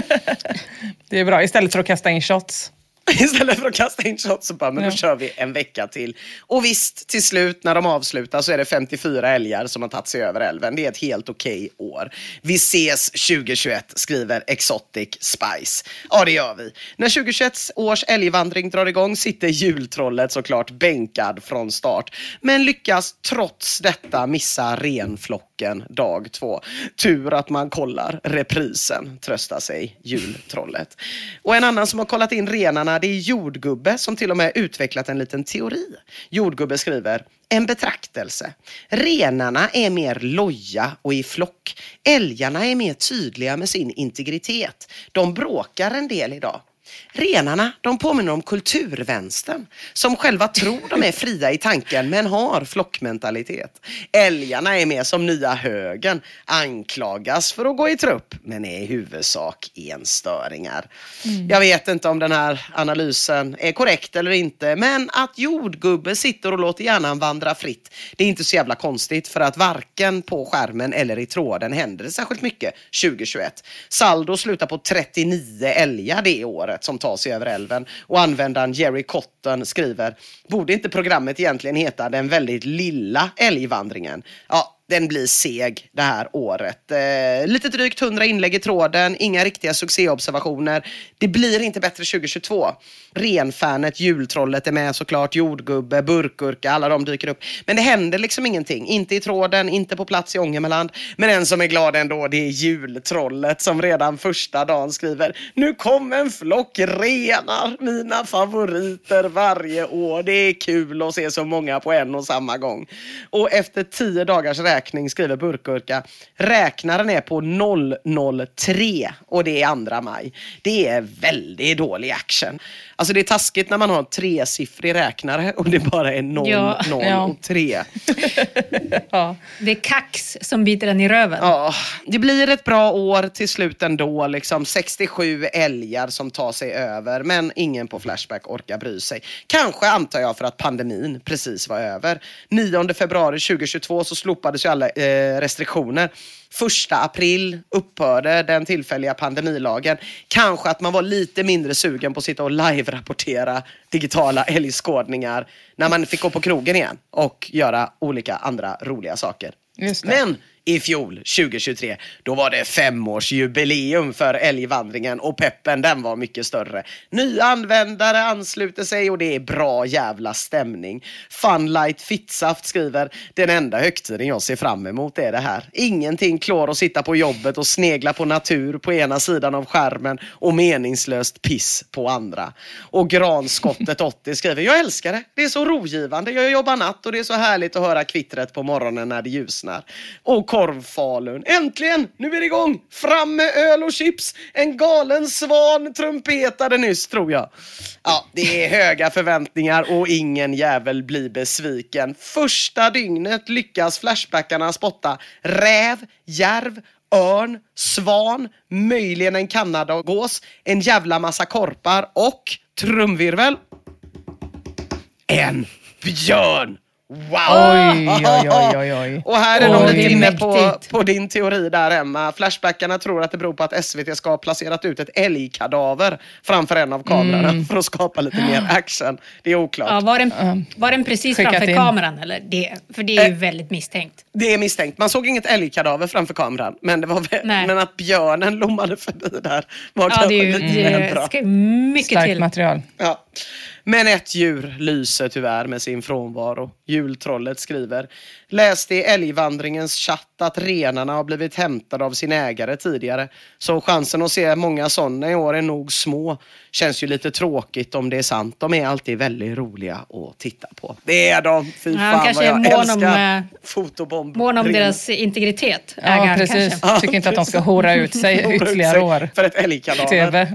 Det är bra, istället för att kasta in shots. Istället för att kasta in shots så bara, men då ja. kör vi en vecka till. Och visst, till slut när de avslutar så är det femtiofyra älgar som har tagit sig över älven. Det är ett helt okej år. Vi ses tjugo tjugoett, skriver Exotic Spice. Ja, det gör vi. När tjugo tjugoett års älgvandring drar igång sitter jultrollet såklart bänkad från start. Men lyckas trots detta missa renflocken dag två. Tur att man kollar reprisen, tröstar sig jultrollet. Och en annan som har kollat in renarna, det är Jordgubbe som till och med utvecklat en liten teori. Jordgubbe skriver, en betraktelse. Renarna är mer loja och i flock. Älgarna är mer tydliga med sin integritet. De bråkar en del idag. Renarna, de påminner om kulturvänstern som själva tror de är fria i tanken men har flockmentalitet. Älgarna är mer som nya högern, anklagas för att gå i trupp men är i huvudsak enstöringar. Mm. Jag vet inte om den här analysen är korrekt eller inte, men att Jordgubbe sitter och låter hjärnan vandra fritt, det är inte så jävla konstigt, för att varken på skärmen eller i tråden händer det särskilt mycket tjugo tjugoett. Saldo slutar på trettionio älgar det året som tar sig över älven, och användaren Jerry Cotton skriver, borde inte programmet egentligen heta Den väldigt lilla älgvandringen? Ja, den blir seg det här året. Eh, lite drygt hundra inlägg i tråden, inga riktiga succéobservationer. Det blir inte bättre tjugo tjugotvå. Renfanet, jultrollet är med såklart, Jordgubbe, Burkgurka, alla de dyker upp. Men det händer liksom ingenting. Inte i tråden, inte på plats i Ångermanland. Men en som är glad ändå, det är jultrollet som redan första dagen skriver, nu kom en flock renar, mina favoriter varje år. Det är kul att se så många på en och samma gång. Och efter tio dagars räkning räkning, skriver Burkurka. Räknaren är på noll noll tre och det är andra maj. Det är väldigt dålig action. Alltså det är taskigt när man har en tresiffrig räknare och det bara är noll noll tre. Ja. Det är kax som biter den i röven. Ja, det blir ett bra år till slut ändå. Liksom sextiosju älgar som tar sig över. Men ingen på Flashback orkar bry sig. Kanske antar jag för att pandemin precis var över. nionde februari tjugohundratjugotvå så slopades ju alla eh, restriktioner. Första april upphörde den tillfälliga pandemilagen. Kanske att man var lite mindre sugen på att sitta och live-rapportera digitala älgskådningar när man fick gå på krogen igen och göra olika andra roliga saker. Just det. Men i fjol, tjugohundratjugotre, då var det femårsjubileum för älgvandringen och peppen den var mycket större. Nya användare ansluter sig och det är bra jävla stämning. Funlight Fittsaft skriver, den enda högtiden jag ser fram emot är det här. Ingenting klår att sitta på jobbet och snegla på natur på ena sidan av skärmen och meningslöst piss på andra. Och Granskottet åttio skriver, jag älskar det. Det är så rogivande. Jag jobbar natt och det är så härligt att höra kvittret på morgonen när det ljusnar. Och Korvfalun. Äntligen! Nu är det igång! Fram med öl och chips! En galen svan trumpetade nyss, tror jag. Ja, det är höga förväntningar och ingen jävel blir besviken. Första dygnet lyckas flashbackarna spotta räv, järv, örn, svan, möjligen en kanadagås, en jävla massa korpar och, trumvirvel, en björn! Wow! Oj, oj, oj, oj, oj. Och här är de Oj, lite inne mäktigt. på, på din teori där, Emma. Flashbackarna tror att det beror på att S V T ska ha placerat ut ett älgkadaver framför en av kamerorna mm. för att skapa lite mer action. Det är oklart. Ja, var, den, var den precis Skickat framför in. kameran? Eller? Det, för det är ju Eh. väldigt misstänkt. Det är misstänkt. Man såg inget älgkadaver framför kameran. Men, det var väl, men att björnen lommade förbi där var Ja, kanske det är ju lite det mer bra. ska mycket Starkt till. material. Ja. Men ett djur lyser tyvärr med sin frånvaro. Jultrollet skriver, läste i älgvandringens chatt att renarna har blivit hämtade av sin ägare tidigare. Så chansen att se många sådana i år är nog små. Känns ju lite tråkigt om det är sant. De är alltid väldigt roliga att titta på. Det är de. Fy Ja, fan kanske vad jag är mån om, älskar eh, fotobomb. Mån om Ren. deras integritet. Ja, Ägaren precis. kanske. Tycker inte att de ska hora ut sig Hora ut ytterligare sig år. för ett älgkadaver. T V.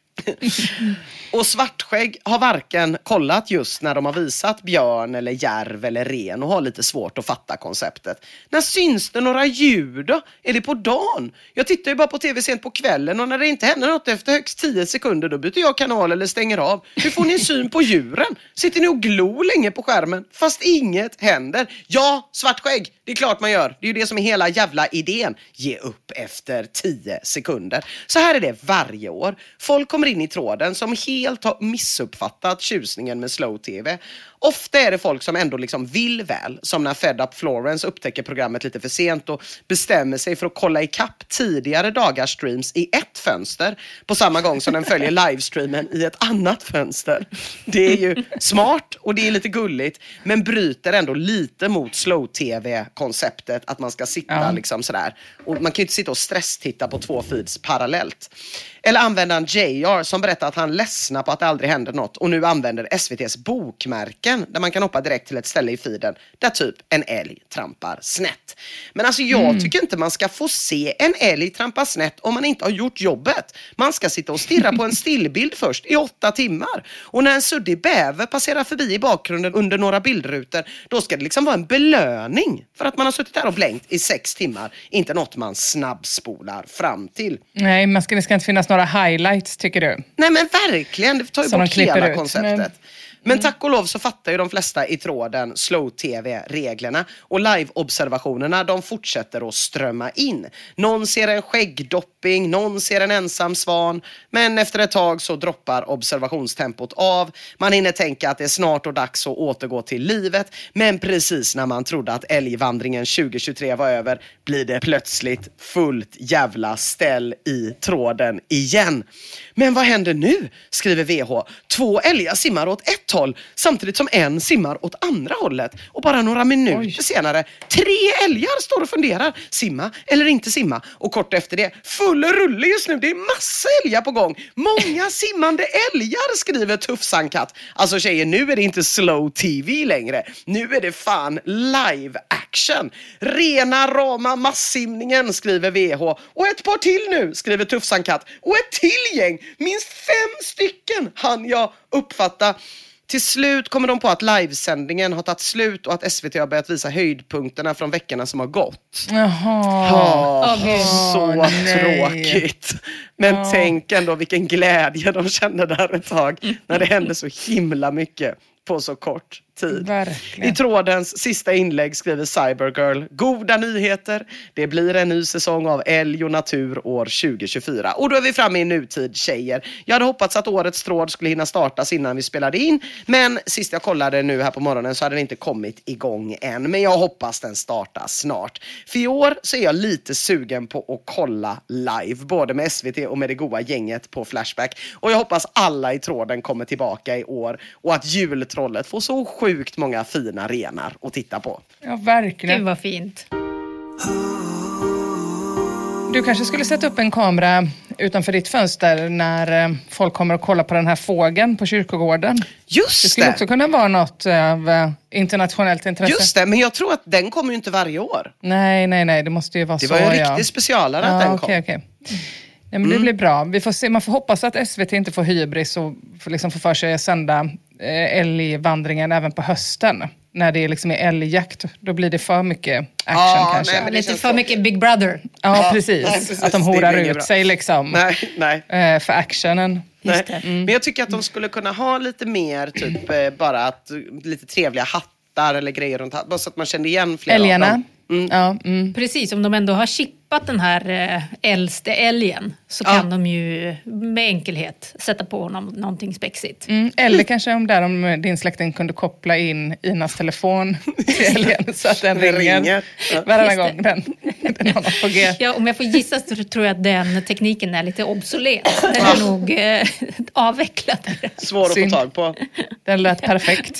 Och Svartskägg har varken kollat just när de har visat björn eller järv eller ren och har lite svårt att fatta konceptet. När syns det några djur då? Är det på dagen? Jag tittar ju bara på tv sent på kvällen och när det inte händer något efter högst tio sekunder då byter jag kanal eller stänger av. Hur får ni en syn på djuren? Sitter ni och glor länge på skärmen fast inget händer? Ja, Svartskägg, det är klart man gör. Det är ju det som är hela jävla idén. Ge upp efter tio sekunder. Så här är det varje år. Folk kommer in i tråden som helt har missuppfattat tjusningen med slow-tv. Ofta är det folk som ändå liksom vill väl, som när Fed Up Florence upptäcker programmet lite för sent och bestämmer sig för att kolla ikapp tidigare dagars streams i ett fönster på samma gång som den följer livestreamen i ett annat fönster. Det är ju smart och det är lite gulligt, men bryter ändå lite mot slow-tv-konceptet att man ska sitta Ja. liksom sådär. Och man kan ju inte sitta och stresstitta på två feeds parallellt. Eller användaren J R som berättar att han ledsnar på att det aldrig händer något och nu använder S V T:s bokmärken där man kan hoppa direkt till ett ställe i feeden där typ en älg trampar snett. Men alltså jag mm. tycker inte man ska få se en älg trampa snett om man inte har gjort jobbet. Man ska sitta och stirra på en stillbild först i åtta timmar. Och när en suddig bäver passerar förbi i bakgrunden under några bildrutor, då ska det liksom vara en belöning för att man har suttit där och blänkt i sex timmar. Inte något man snabbspolar fram till. Nej, man ska, det ska inte finnas några highlights, tycker du? Nej men verkligen, det tar ju Som bort de klipper hela ut. konceptet. Men... Men tack och lov så fattar ju de flesta i tråden slow-tv-reglerna och live-observationerna de fortsätter att strömma in. Någon ser en skäggdopping, någon ser en ensam svan, men efter ett tag så droppar observationstempot av. Man hinner tänka att det är snart och dags att återgå till livet, men precis när man trodde att älgvandringen tjugohundratjugotre var över blir det plötsligt fullt jävla ställ i tråden igen. Men vad händer nu? Skriver V H. Två älgar simmar åt ett håll samtidigt som en simmar åt andra hållet. Och bara några minuter Oj. senare, tre älgar står och funderar. Simma eller inte simma. Och kort efter det, full rulle just nu. Det är massa älgar på gång. Många simmande älgar, skriver Tuffsankatt. Alltså tjejer, nu är det inte slow tv längre. Nu är det fan live action. Rena rama massimningen, skriver V H. Och ett par till nu, skriver Tuffsan Katt. Och ett till gäng, minst fem stycken hann jag uppfatta. Till slut kommer de på att livesändningen har tagit slut och att S V T har börjat visa höjdpunkterna från veckorna som har gått. Jaha. Ja, okay. Så oh, tråkigt. Men oh. tänk ändå vilken glädje de kände där ett tag när det hände så himla mycket på så kort tid. Verkligen. I trådens sista inlägg skriver Cybergirl: goda nyheter, det blir en ny säsong av Älg och natur år tjugo tjugofyra. Och då är vi framme i nutid, tjejer. Jag hade hoppats att årets tråd skulle hinna startas innan vi spelade in, men sist jag kollade nu här på morgonen så hade den inte kommit igång än. Men jag hoppas den startas snart. För i år så är jag lite sugen på att kolla live, både med S V T och med det goda gänget på Flashback. Och jag hoppas alla i tråden kommer tillbaka i år och att jultrollet får så sjukt många fina renar att titta på. Ja, verkligen. Det var fint. Du kanske skulle sätta upp en kamera utanför ditt fönster när folk kommer att kolla på den här fågeln på kyrkogården. Just det! Det skulle också kunna vara något av internationellt intresse. Just det, men jag tror att den kommer ju inte varje år. Nej, nej, nej, det måste ju vara det så. Det var ju en ja. riktig specialare att ja, den okay, kom. Okay. Nej, men det blir bra. Vi får se, man får hoppas att S V T inte får hybris och får liksom få för sig att sända eh, älgvandringen även på hösten. När det liksom är älgjakt, då blir det för mycket action ah, kanske. Nej, men det lite känns för så. mycket Big Brother. Ja, ja precis. Nej, precis. Att de horar ut sig liksom. Nej, nej. Eh, för actionen. Nej. Mm. Men jag tycker att de skulle kunna ha lite mer, typ eh, bara att lite trevliga hattar eller grejer runt, bara så att man kände igen flera älgarna. av dem. Mm. Ja, mm. Precis, om de ändå har chippat den här äh, äldste älgen så ja. kan de ju med enkelhet sätta på honom någonting spexigt. Mm. Eller kanske om där om din släkting kunde koppla in Inas telefon till älgen så att den ringer, ringer. Ja. varannan gång den, den har något på G. Ja, om jag får gissa så tror jag att den tekniken är lite obsolet. Den är nog äh, avvecklad. Svår att Synd. få tag på. Den lät perfekt.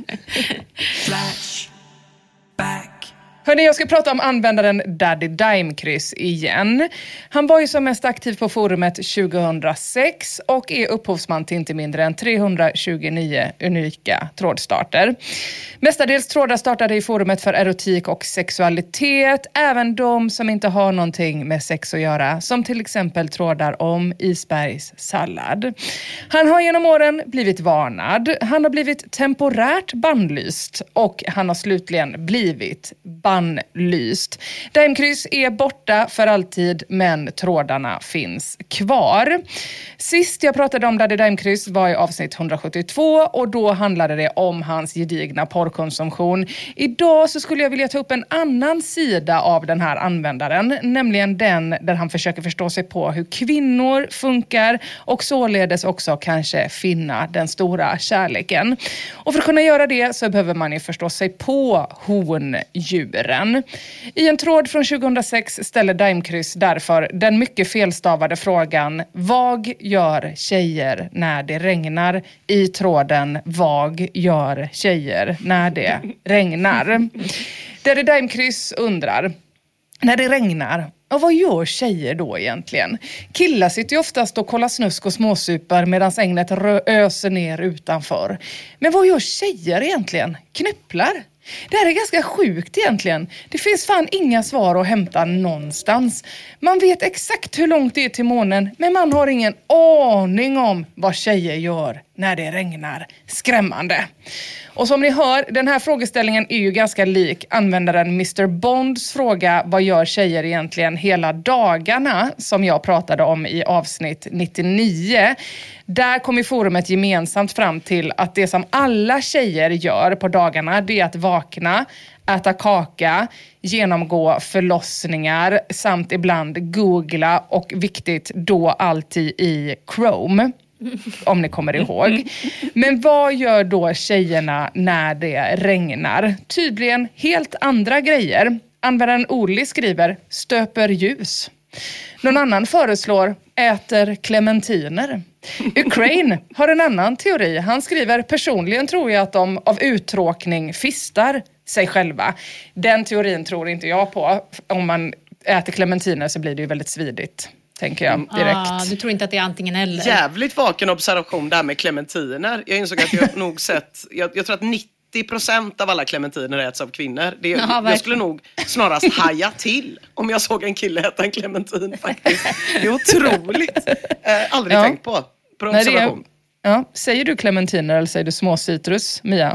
Hörrni, jag ska prata om användaren Daddy Dimekryss igen. Han var ju som mest aktiv på forumet tjugohundrasex och är upphovsman till inte mindre än trehundratjugonio unika trådstarter. Mestadels trådar startade i forumet för erotik och sexualitet, även de som inte har någonting med sex att göra, som till exempel trådar om isbergs sallad. Han har genom åren blivit varnad, han har blivit temporärt bannlyst och han har slutligen blivit bannlyst. Bannlyst. Dimekryss är borta för alltid, men trådarna finns kvar. Sist jag pratade om Daddy Dimekryss var i avsnitt hundrasjuttiotvå och då handlade det om hans gedigna porrkonsumtion. Idag så skulle jag vilja ta upp en annan sida av den här användaren, nämligen den där han försöker förstå sig på hur kvinnor funkar och således också kanske finna den stora kärleken. Och för att kunna göra det så behöver man ju förstå sig på hondjur. I en tråd från tjugohundrasex ställer Dimekryss därför den mycket felstavade frågan: vad gör tjejer när det regnar? I tråden: vad gör tjejer när det regnar? Daddy Dimekryss undrar: när det regnar, och vad gör tjejer då egentligen? Killar sitter ju oftast och kollar snusk och småsupar medan ägnet rö- öser ner utanför. Men vad gör tjejer egentligen? Knypplar? Det här är ganska sjukt egentligen. Det finns fan inga svar att hämta någonstans. Man vet exakt hur långt det är till månen, men man har ingen aning om vad tjejer gör när det regnar. Skrämmande. Och som ni hör, den här frågeställningen är ju ganska lik användaren mister Bonds fråga: vad gör tjejer egentligen hela dagarna, som jag pratade om i avsnitt nittionio. Där kom i forumet gemensamt fram till att det som alla tjejer gör på dagarna, det är att vakna, äta kaka, genomgå förlossningar samt ibland googla, och viktigt då alltid i Chrome. Om ni kommer ihåg. Men vad gör då tjejerna när det regnar? Tydligen helt andra grejer. Användaren Oli skriver: stöper ljus. Någon annan föreslår: äter clementiner. Ukraine har en annan teori. Han skriver: personligen tror jag att de av uttråkning fistar sig själva. Den teorin tror inte jag på. Om man äter clementiner så blir det ju väldigt svidigt, tänker jag direkt. Ah, du tror inte att det är antingen eller? Jävligt vaken observation där med clementiner. Jag insåg att jag nog sett, jag, jag tror att nittio nittio procent av alla clementiner äts av kvinnor. Det är, ja, jag skulle nog snarast haja till om jag såg en kille äta en clementin faktiskt. Det är otroligt. Eh, aldrig ja. tänkt på. På observation. Ja. Säger du clementiner eller säger du små citrus, Mia?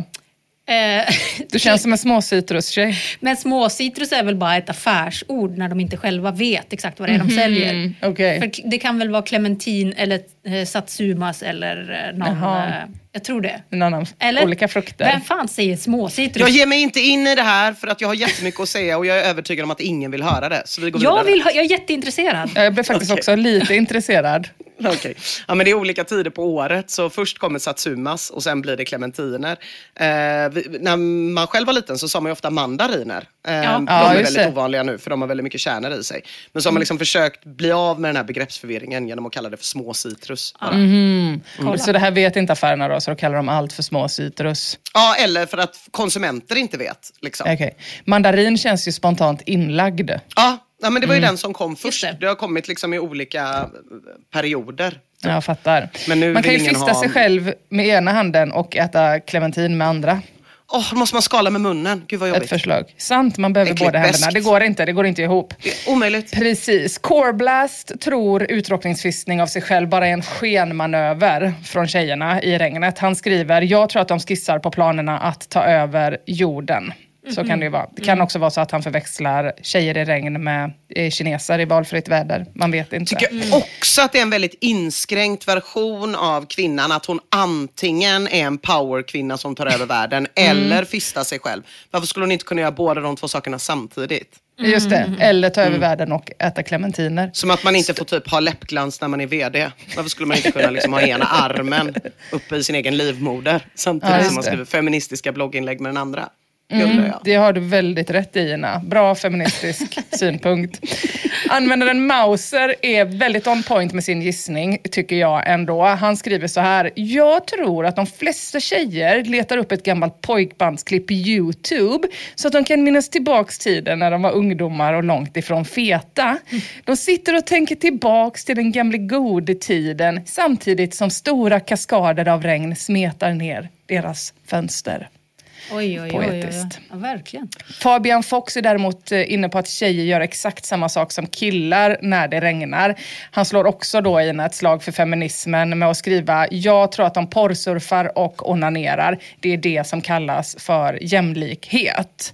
Du känns som en små citrus-tjej. Men små citrus är väl bara ett affärsord när de inte själva vet exakt vad det är de säljer. Mm, okay. För det kan väl vara clementin eller eh, satsumas eller någon... Eh, jag tror det. En annan eller, olika frukter. Vem fan säger små citrus? Jag ger mig inte in i det här för att jag har jättemycket att säga och jag är övertygad om att ingen vill höra det. Så vi går jag, vidare. vill ha, jag är jätteintresserad. Jag blev faktiskt okay. också lite intresserad. Okej. Okay. Ja, men det är olika tider på året. Så först kommer satsumas och sen blir det clementiner. Eh, vi, när man själv var liten så sa man ju ofta mandariner. Eh, ja. De ja, är väldigt det. ovanliga nu för de har väldigt mycket kärnor i sig. Men så har man liksom försökt bli av med den här begreppsförvirringen genom att kalla det för små citrus. Ja. Mm. Mm. Så det här vet inte affärerna då, så då kallar de allt för små citrus. Ja, eller för att konsumenter inte vet. Liksom. Okay. Mandarin känns ju spontant inlagd. Ja. Ja, men det var ju mm. den som kom först. Det. det har kommit liksom i olika perioder. Ja, jag fattar. Men nu man kan ju fista ha... sig själv med ena handen och äta clementin med andra. Åh, oh, måste man skala med munnen? Gud vad jobbigt. Ett förslag. Sant, man behöver båda händerna. Det går inte, det går inte ihop. Det är omöjligt. Precis. Coreblast tror uttråkningsfiskning av sig själv bara är en skenmanöver från tjejerna i regnet. Han skriver, jag tror att de skissar på planerna att ta över jorden. Så kan det ju vara. Det kan också vara så att han förväxlar tjejer i regn med kineser i valfritt väder. Man vet inte. Tycker mm. också att det är en väldigt inskränkt version av kvinnan. Att hon antingen är en powerkvinna som tar över världen mm. eller fistar sig själv. Varför skulle hon inte kunna göra båda de två sakerna samtidigt? Mm. Just det. Eller ta över mm. världen och äta clementiner. Som att man inte får typ ha läppglans när man är vd. Varför skulle man inte kunna liksom ha ena armen uppe i sin egen livmoder samtidigt ja, som man skriver feministiska blogginlägg med den andra? Mm, det har du väldigt rätt i, Ina. Bra feministisk synpunkt. Användaren Mauser är väldigt on point med sin gissning, tycker jag ändå. Han skriver så här: jag tror att de flesta tjejer letar upp ett gammalt pojkbandsklipp i YouTube så att de kan minnas tillbaks tiden när de var ungdomar och långt ifrån feta. De sitter och tänker tillbaks till den gamla gode tiden samtidigt som stora kaskader av regn smetar ner deras fönster. Oj, oj, oj, oj, oj. Ja, verkligen. Fabian Fox är däremot inne på att tjejer gör exakt samma sak som killar när det regnar. Han slår också då in ett slag för feminismen med att skriva: jag tror att de porrsurfar och onanerar. Det är det som kallas för jämlikhet.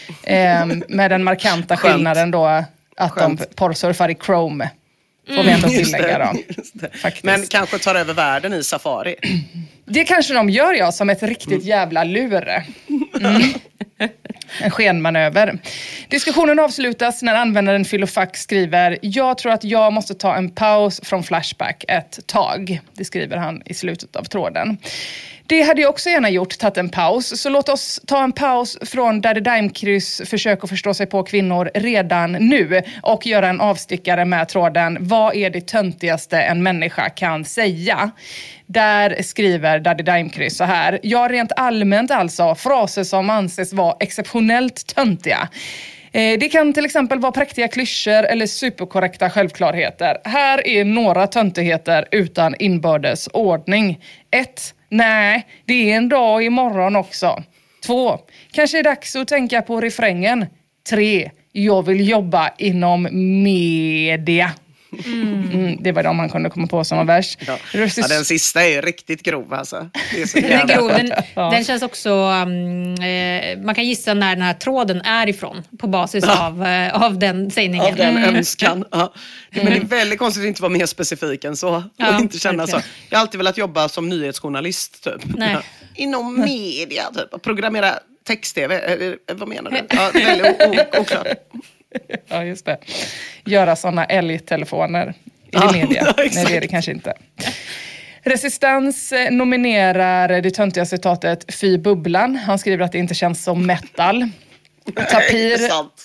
Eh, med den markanta skillnaden då att Skönt. de porrsurfar i Chrome. Får vi ändå tillägga då. Men kanske tar över världen i Safari. Det kanske de gör, ja, som ett riktigt jävla lure. Mm. En skenmanöver. Diskussionen avslutas när användaren Filofax skriver: jag tror att jag måste ta en paus från Flashback ett tag. Det skriver han i slutet av tråden. Det hade jag också gärna gjort, tagit en paus. Så låt oss ta en paus från Daddy Dime-kryss försök att förstå sig på kvinnor redan nu. Och göra en avstickare med tråden: vad är det töntigaste en människa kan säga? Där skriver Daddy Dime-kryss så här: ja, rent allmänt alltså, fraser som anses vara exceptionellt töntiga. Det kan till exempel vara präktiga klyschor eller superkorrekta självklarheter. Här är några töntigheter utan inbördes ordning. ett. Nej, det är en dag imorgon också. två. Kanske är det dags att tänka på refrängen. tre. Jag vill jobba inom media. Mm. Mm, det var de man kunde komma på som en vers. Ja. Resist- ja, den sista är riktigt grov alltså. Det är så den, är grov. Den, ja. den känns också um, eh, man kan gissa när den här tråden är ifrån på basis ja. av, eh, av den sägningen. Av den mm. önskan. Ja. Men det är väldigt konstigt att inte vara mer specifik än så. Ja, och inte känna så. Jag har alltid velat jobba som nyhetsjournalist typ. Nej. Inom media typ. Programmera text-tv. Eh, vad menar du? Ja, väldigt o- oklart. Ja, just det. Göra sådana älgtelefoner i ja, media. Ja, nej, det är det kanske inte. Resistans nominerar det töntiga citatet Fy bubblan. Han skriver att det inte känns som metal. Tapir,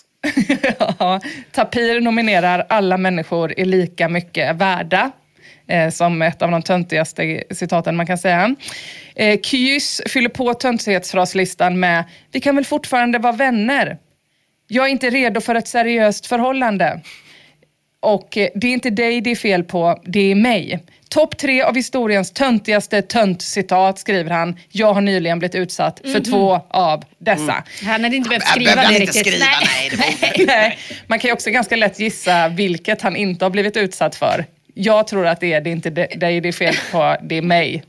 ja, Tapir nominerar alla människor är lika mycket värda. Eh, som ett av de töntigaste citaten man kan säga. Eh, Kyss fyller på töntighetsfraslistan med: vi kan väl fortfarande vara vänner. Jag är inte redo för ett seriöst förhållande. Och eh, det är inte dig det är fel på, det är mig. Topp tre av historiens töntigaste tönt-citat, skriver han. Jag har nyligen blivit utsatt för mm-hmm. två av dessa. Mm. Han hade inte behövt skriva det inte riktigt. Skriva, nej. nej, det nej. Man kan ju också ganska lätt gissa vilket han inte har blivit utsatt för. Jag tror att det är, det är inte dig det är fel på, det är mig.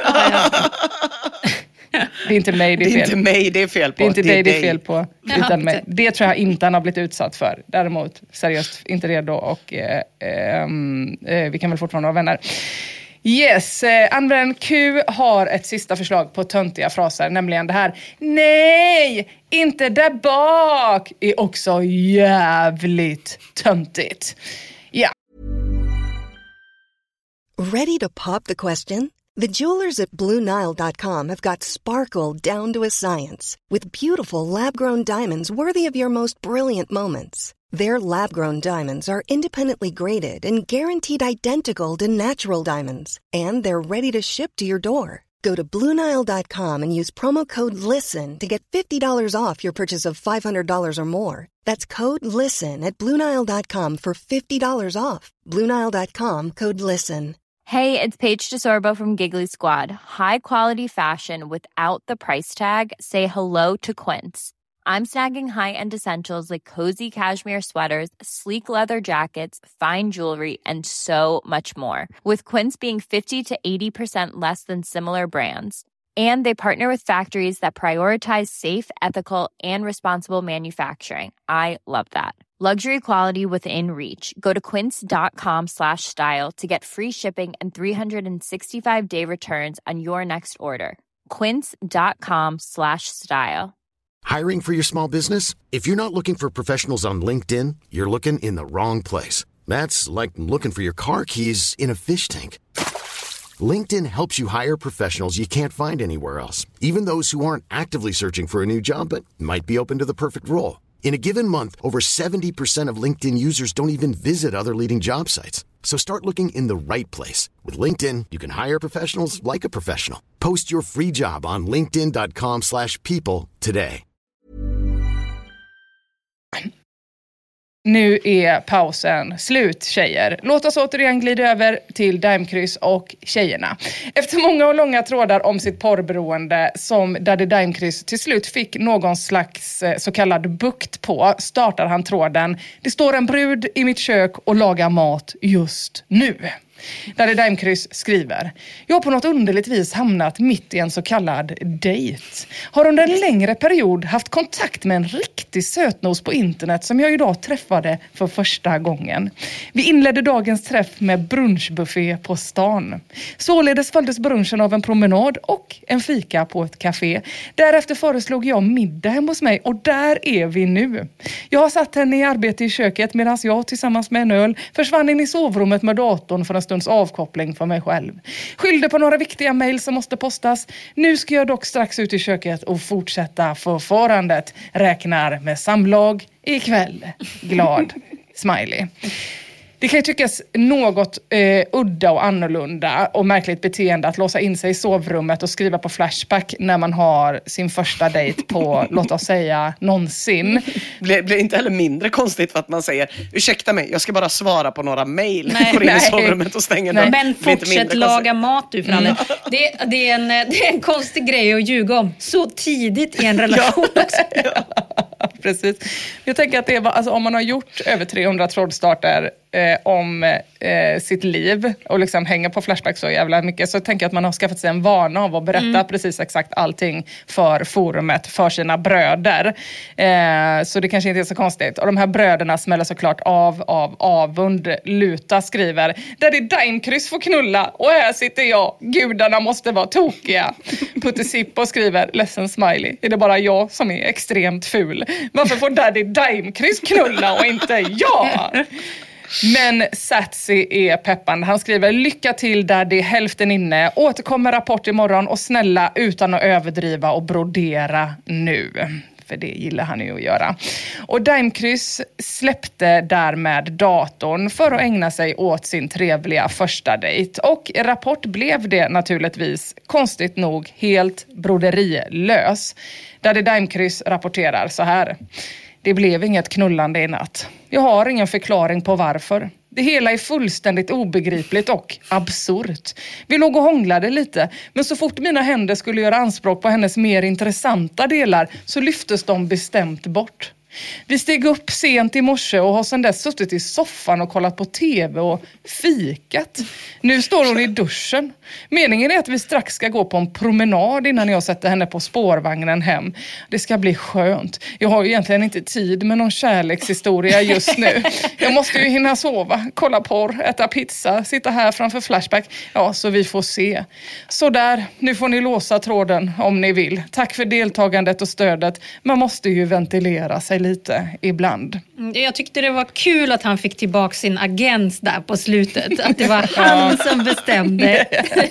Det är inte mig det är fel. Det är inte mig det är fel på. Det är inte det dig det är fel på. Utan mig. Det tror jag inte han har blivit utsatt för. Däremot, seriöst, inte redo. Och eh, eh, vi kan väl fortfarande vara vänner. Yes, eh, användaren Q har ett sista förslag på töntiga fraser. Nämligen det här. Nej, inte där bak. Är också jävligt töntigt. Ja. Ready to pop the question? The jewelers at Blue Nile dot com have got sparkle down to a science with beautiful lab-grown diamonds worthy of your most brilliant moments. Their lab-grown diamonds are independently graded and guaranteed identical to natural diamonds, and they're ready to ship to your door. Go to Blue Nile dot com and use promo code LISTEN to get fifty dollars off your purchase of five hundred dollars or more. That's code LISTEN at Blue Nile dot com for fifty dollars off. Blue Nile dot com, code LISTEN. Hey, it's Paige DeSorbo from Giggly Squad. High quality fashion without the price tag. Say hello to Quince. I'm snagging high-end essentials like cozy cashmere sweaters, sleek leather jackets, fine jewelry, and so much more. With Quince being fifty to eighty percent less than similar brands. And they partner with factories that prioritize safe, ethical, and responsible manufacturing. I love that. Luxury quality within reach. Go to quince.com slash style to get free shipping and three sixty-five day returns on your next order. Quince.com slash style. Hiring for your small business? If you're not looking for professionals on LinkedIn, you're looking in the wrong place. That's like looking for your car keys in a fish tank. LinkedIn helps you hire professionals you can't find anywhere else, even those who aren't actively searching for a new job but might be open to the perfect role. In a given month, over seventy percent of LinkedIn users don't even visit other leading job sites. So start looking in the right place. With LinkedIn, you can hire professionals like a professional. Post your free job on linkedin.com slash people today. Nu är pausen slut, tjejer. Låt oss återigen glida över till Daimkryss och tjejerna. Efter många och långa trådar om sitt porrberoende som Daddy Daimkryss till slut fick någon slags så kallad bukt på, startar han tråden. Det står en brud i mitt kök och lagar mat just nu. Daddy Daimkryss skriver: Jag har på något underligt vis hamnat mitt i en så kallad dejt. Har under en längre period haft kontakt med en riktig sötnos på internet som jag idag träffade för första gången. Vi inledde dagens träff med brunchbuffé på stan. Således följdes brunchen av en promenad och en fika på ett café. Därefter föreslog jag middag hemma hos mig och där är vi nu. Jag har satt henne i arbete i köket medan jag tillsammans med en öl försvann in i sovrummet med datorn för en stunds avkoppling för mig själv. Skyllde på några viktiga mejl som måste postas. Nu ska jag dock strax ut i köket och fortsätta förfarandet. Räknar med samlag ikväll. Glad smiley. Det kan ju tyckas något eh, udda och annorlunda och märkligt beteende att låsa in sig i sovrummet och skriva på Flashback när man har sin första dejt på, låt oss säga, någonsin. Blir, blir inte heller mindre konstigt för att man säger, ursäkta mig, jag ska bara svara på några mejl. Går in i sovrummet och stänger dörren. Men fortsätt laga mat du för mm. det, det, är en, det är en konstig grej att ljuga om så tidigt i en relation också. Ja. Precis. Jag tänker att det är, alltså, om man har gjort över trehundra trådstarter eh, om eh, sitt liv och liksom hänger på Flashback så jävla mycket, så tänker jag att man har skaffat sig en vana av att berätta mm. precis exakt allting för forumet, för sina bröder. Eh, så det kanske inte är så konstigt. Och de här bröderna smäller såklart av av avund. Luta skriver: Daddy Daimkryss får knulla och här sitter jag. Gudarna måste vara tokiga. Putte Sippo skriver: ledsen smiley. Är det bara jag som är extremt ful? Varför får Daddy Daimkryss knulla och inte jag? Men Satsy är peppande. Han skriver: lycka till Daddy, hälften inne. Återkommer rapport imorgon och snälla utan att överdriva och brodera nu. För det gillar han ju att göra. Och Daimkryss släppte därmed datorn för att ägna sig åt sin trevliga första dejt. Och rapport blev det naturligtvis, konstigt nog, helt broderilös. Daddy Daimkryss rapporterar så här: det blev inget knullande i natt. Jag har ingen förklaring på varför. Det hela är fullständigt obegripligt och absurt. Vi låg och hånglade lite, men så fort mina händer skulle göra anspråk på hennes mer intressanta delar så lyftes de bestämt bort. Vi steg upp sent i morse och har sedan dess suttit i soffan och kollat på tv och fikat. Nu står hon i duschen. Meningen är att vi strax ska gå på en promenad innan jag sätter henne på spårvagnen hem. Det ska bli skönt. Jag har ju egentligen inte tid med någon kärlekshistoria just nu. Jag måste ju hinna sova, kolla porr, äta pizza, sitta här framför Flashback. Ja, så vi får se. Så där, nu får ni låsa tråden om ni vill. Tack för deltagandet och stödet. Man måste ju ventilera sig lite ibland. Jag tyckte det var kul att han fick tillbaka sin agent där på slutet. Att det var han som bestämde.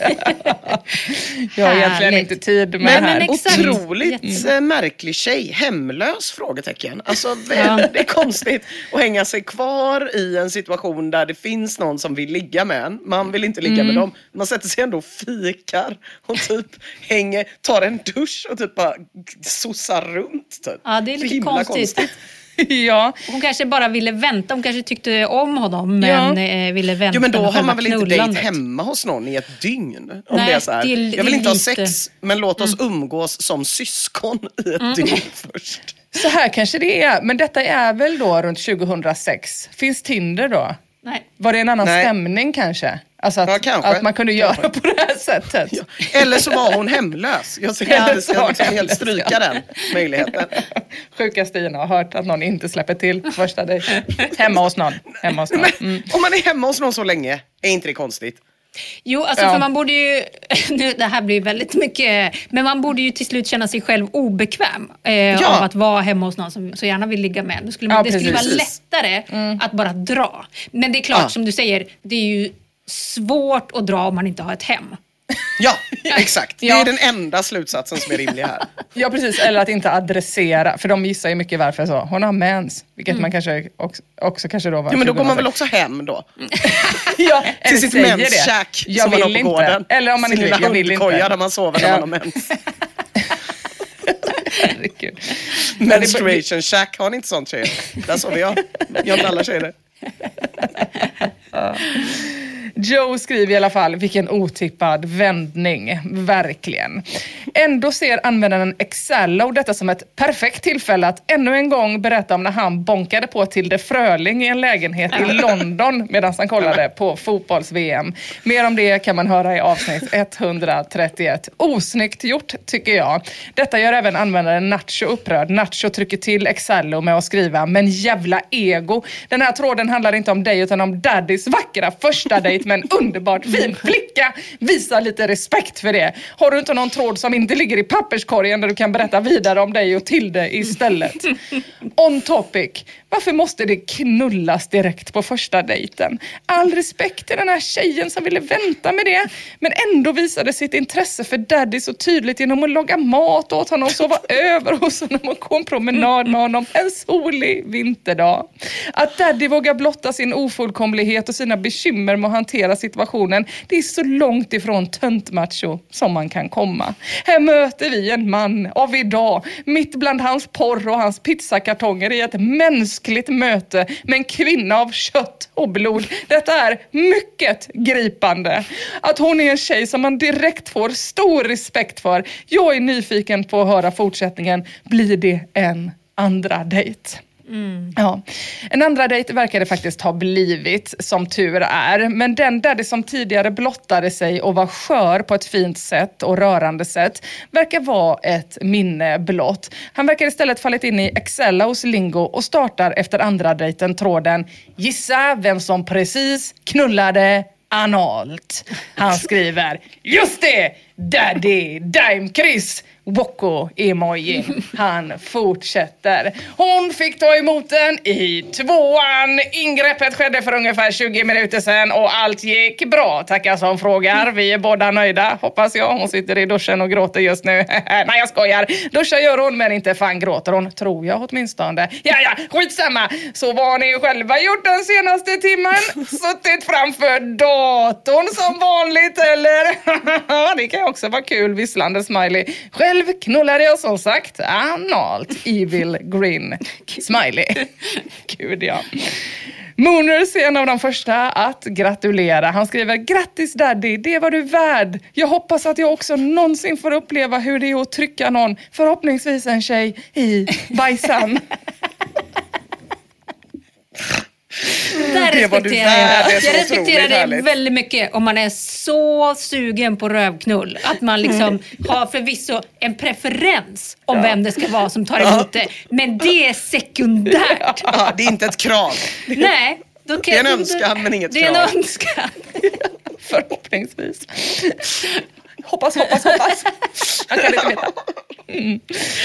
Jag har egentligen inte tid med men, det här. Men otroligt mm. märklig tjej. Hemlös frågetecken. Alltså väldigt ja. konstigt att hänga sig kvar i en situation där det finns någon som vill ligga med en. Man vill inte ligga mm. med dem. Man sätter sig ändå och fikar och typ hänger, tar en dusch och typ bara sossar runt. Typ. Ja, det är lite konstigt. konstigt. Ja. Hon kanske bara ville vänta. Hon kanske tyckte om honom men ja. ville vänta. Jo, men då har man väl inte dejt hemma hos någon i ett dygn. Om Nej, det är så här. Till, jag vill inte ha sex men låt oss mm. umgås som syskon i ett mm. dygn först. Så här kanske det är. Men detta är väl då runt tjugohundrasex. Finns Tinder då? Nej. Var det en annan Nej. stämning kanske? Alltså att, ja, att man kunde göra kanske. på det här sättet. Ja. Eller så var hon hemlös. Jag ska ja, liksom helt stryka den möjligheten. Sjuka Stina har hört att någon inte släpper till första dig. Hemma hos någon. Hemma hos någon. Mm. Om man är hemma hos någon så länge, är inte det konstigt? Jo, alltså ja. för man borde ju, nu, det här blir väldigt mycket, men man borde ju till slut känna sig själv obekväm eh, ja. av att vara hemma hos någon som så gärna vill ligga med. Då skulle man, ja, det skulle vara lättare mm. att bara dra. Men det är klart, ja. som du säger, det är ju svårt att dra om man inte har ett hem. Ja, exakt. Ja. Det är den enda slutsatsen som är rimlig här. Ja, precis. Eller att inte adressera. För de gissar ju mycket varför så. Hon har mens. Vilket mm. man kanske också, också kanske då var. Ja, men då går man väl också hem då? Ja, till sitt menskäck som man har på gården. Eller om man sin inte vill. Jag vill inte. Där man sover när ja. man har mens. Herregud. Menstruation shack, har ni inte sånt tjejer? Där sover jag. Jag har inte alla tjejer. Ja. Joe skriver i alla fall, vilken otippad vändning, verkligen. Ändå ser användaren Excello detta som ett perfekt tillfälle att ännu en gång berätta om när han bonkade på till det Fröling i en lägenhet i London medan han kollade på fotbolls-V M. Mer om det kan man höra i avsnitt etthundratrettioett. Osnyggt gjort, tycker jag. Detta gör även användaren Nacho upprörd. Nacho trycker till Excello med att skriva, men jävla ego. Den här tråden handlar inte om dig utan om Daddys vackra första dejt med en underbart fin flicka. Visa lite respekt för det. Har du inte någon tråd som inte ligger i papperskorgen där du kan berätta vidare om dig och till det istället? On topic. Varför måste det knullas direkt på första dejten? All respekt till den här tjejen som ville vänta med det. Men ändå visade sitt intresse för Daddy så tydligt genom att laga mat åt honom och sova över hos honom och gå en promenad med honom en solig vinterdag. Att Daddy vågar blotta sin ofullkomlighet och sina bekymmer med att hantera situationen, det är så långt ifrån töntmacho som man kan komma. Här möter vi en man av idag, mitt bland hans porr och hans pizzakartonger i ett mänskligt möte med en kvinna av kött och blod. Detta är mycket gripande. Att hon är en tjej som man direkt får stor respekt för. Jag är nyfiken på att höra fortsättningen. Blir det en andra dejt? Mm. Ja. En andra dejt verkar det faktiskt ha blivit, som tur är. Men den där det som tidigare blottade sig och var skör på ett fint sätt och rörande sätt verkar vara ett minne blott. Han verkar istället fallit in i Excellos lingo och startar efter andra dejten tråden: gissa vem som precis knullade analt. Han skriver: just det! Daddy, Dime Chris, Woko emoji. Han fortsätter. Hon fick ta emot den i tvåan. Ingreppet skedde för ungefär tjugo minuter sedan och allt gick bra. Tackar som frågar. Vi är båda nöjda, hoppas jag. Hon sitter i duschen och gråter just nu. Nej, jag skojar. Duscha gör hon, men inte fan gråter hon. Tror jag åtminstone. Ja, ja, skitsamma. Så vad ni själva gjort den senaste timmen? Suttit framför datorn som vanligt, eller? Det kan också vara kul, visslande smiley. Själv knullade jag som sagt analt. Evil grin smiley. Gud, ja. Mooners är en av de första att gratulera. Han skriver: grattis daddy, det var du värd. Jag hoppas att jag också någonsin får uppleva hur det är att trycka någon, förhoppningsvis en tjej, i bajsan. Där respekterar jag. Jag respekterar det väldigt mycket om man är så sugen på rövknull. Att man liksom har förvisso en preferens om ja. vem det ska vara som tar emot det. Men det är sekundärt. Ja, det är inte ett krav. Nej. Då kan det är en önskan men inget krav. Det är en önskan. Förhoppningsvis. Hoppas, hoppas, hoppas. Jag kan inte veta. Mm.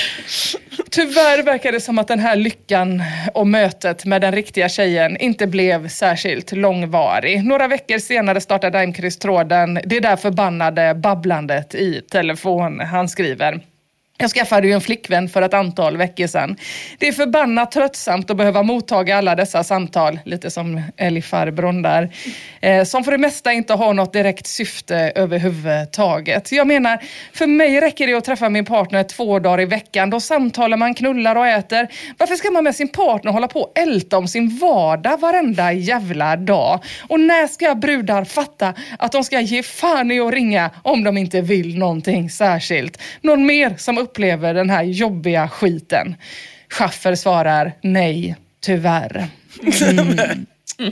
Tyvärr verkar det som att den här lyckan och mötet med den riktiga tjejen inte blev särskilt långvarig. Några veckor senare startade Daimkryss tråden. Det är där förbannade babblandet i telefon. Han skriver: jag skaffade ju en flickvän för ett antal veckor sedan. Det är förbannat tröttsamt att behöva mottaga alla dessa samtal. Lite som älgfarbrorn där. Eh, som för det mesta inte har något direkt syfte överhuvudtaget. Jag menar, för mig räcker det att träffa min partner två dagar i veckan. Då samtalar man, knullar och äter. Varför ska man med sin partner hålla på och älta om sin vardag varenda jävla dag? Och när ska brudar fatta att de ska ge fan i att ringa om de inte vill någonting särskilt? Någon mer som upplever den här jobbiga skiten? Schaffer svarar: nej, tyvärr. Mm.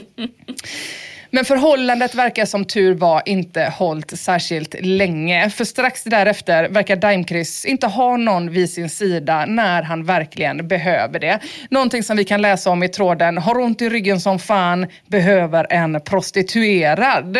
Men förhållandet verkar som tur var inte hållit särskilt länge. För strax därefter verkar Daimkryss inte ha någon vid sin sida när han verkligen behöver det. Någonting som vi kan läsa om i tråden: har ont i ryggen som fan, behöver en prostituerad.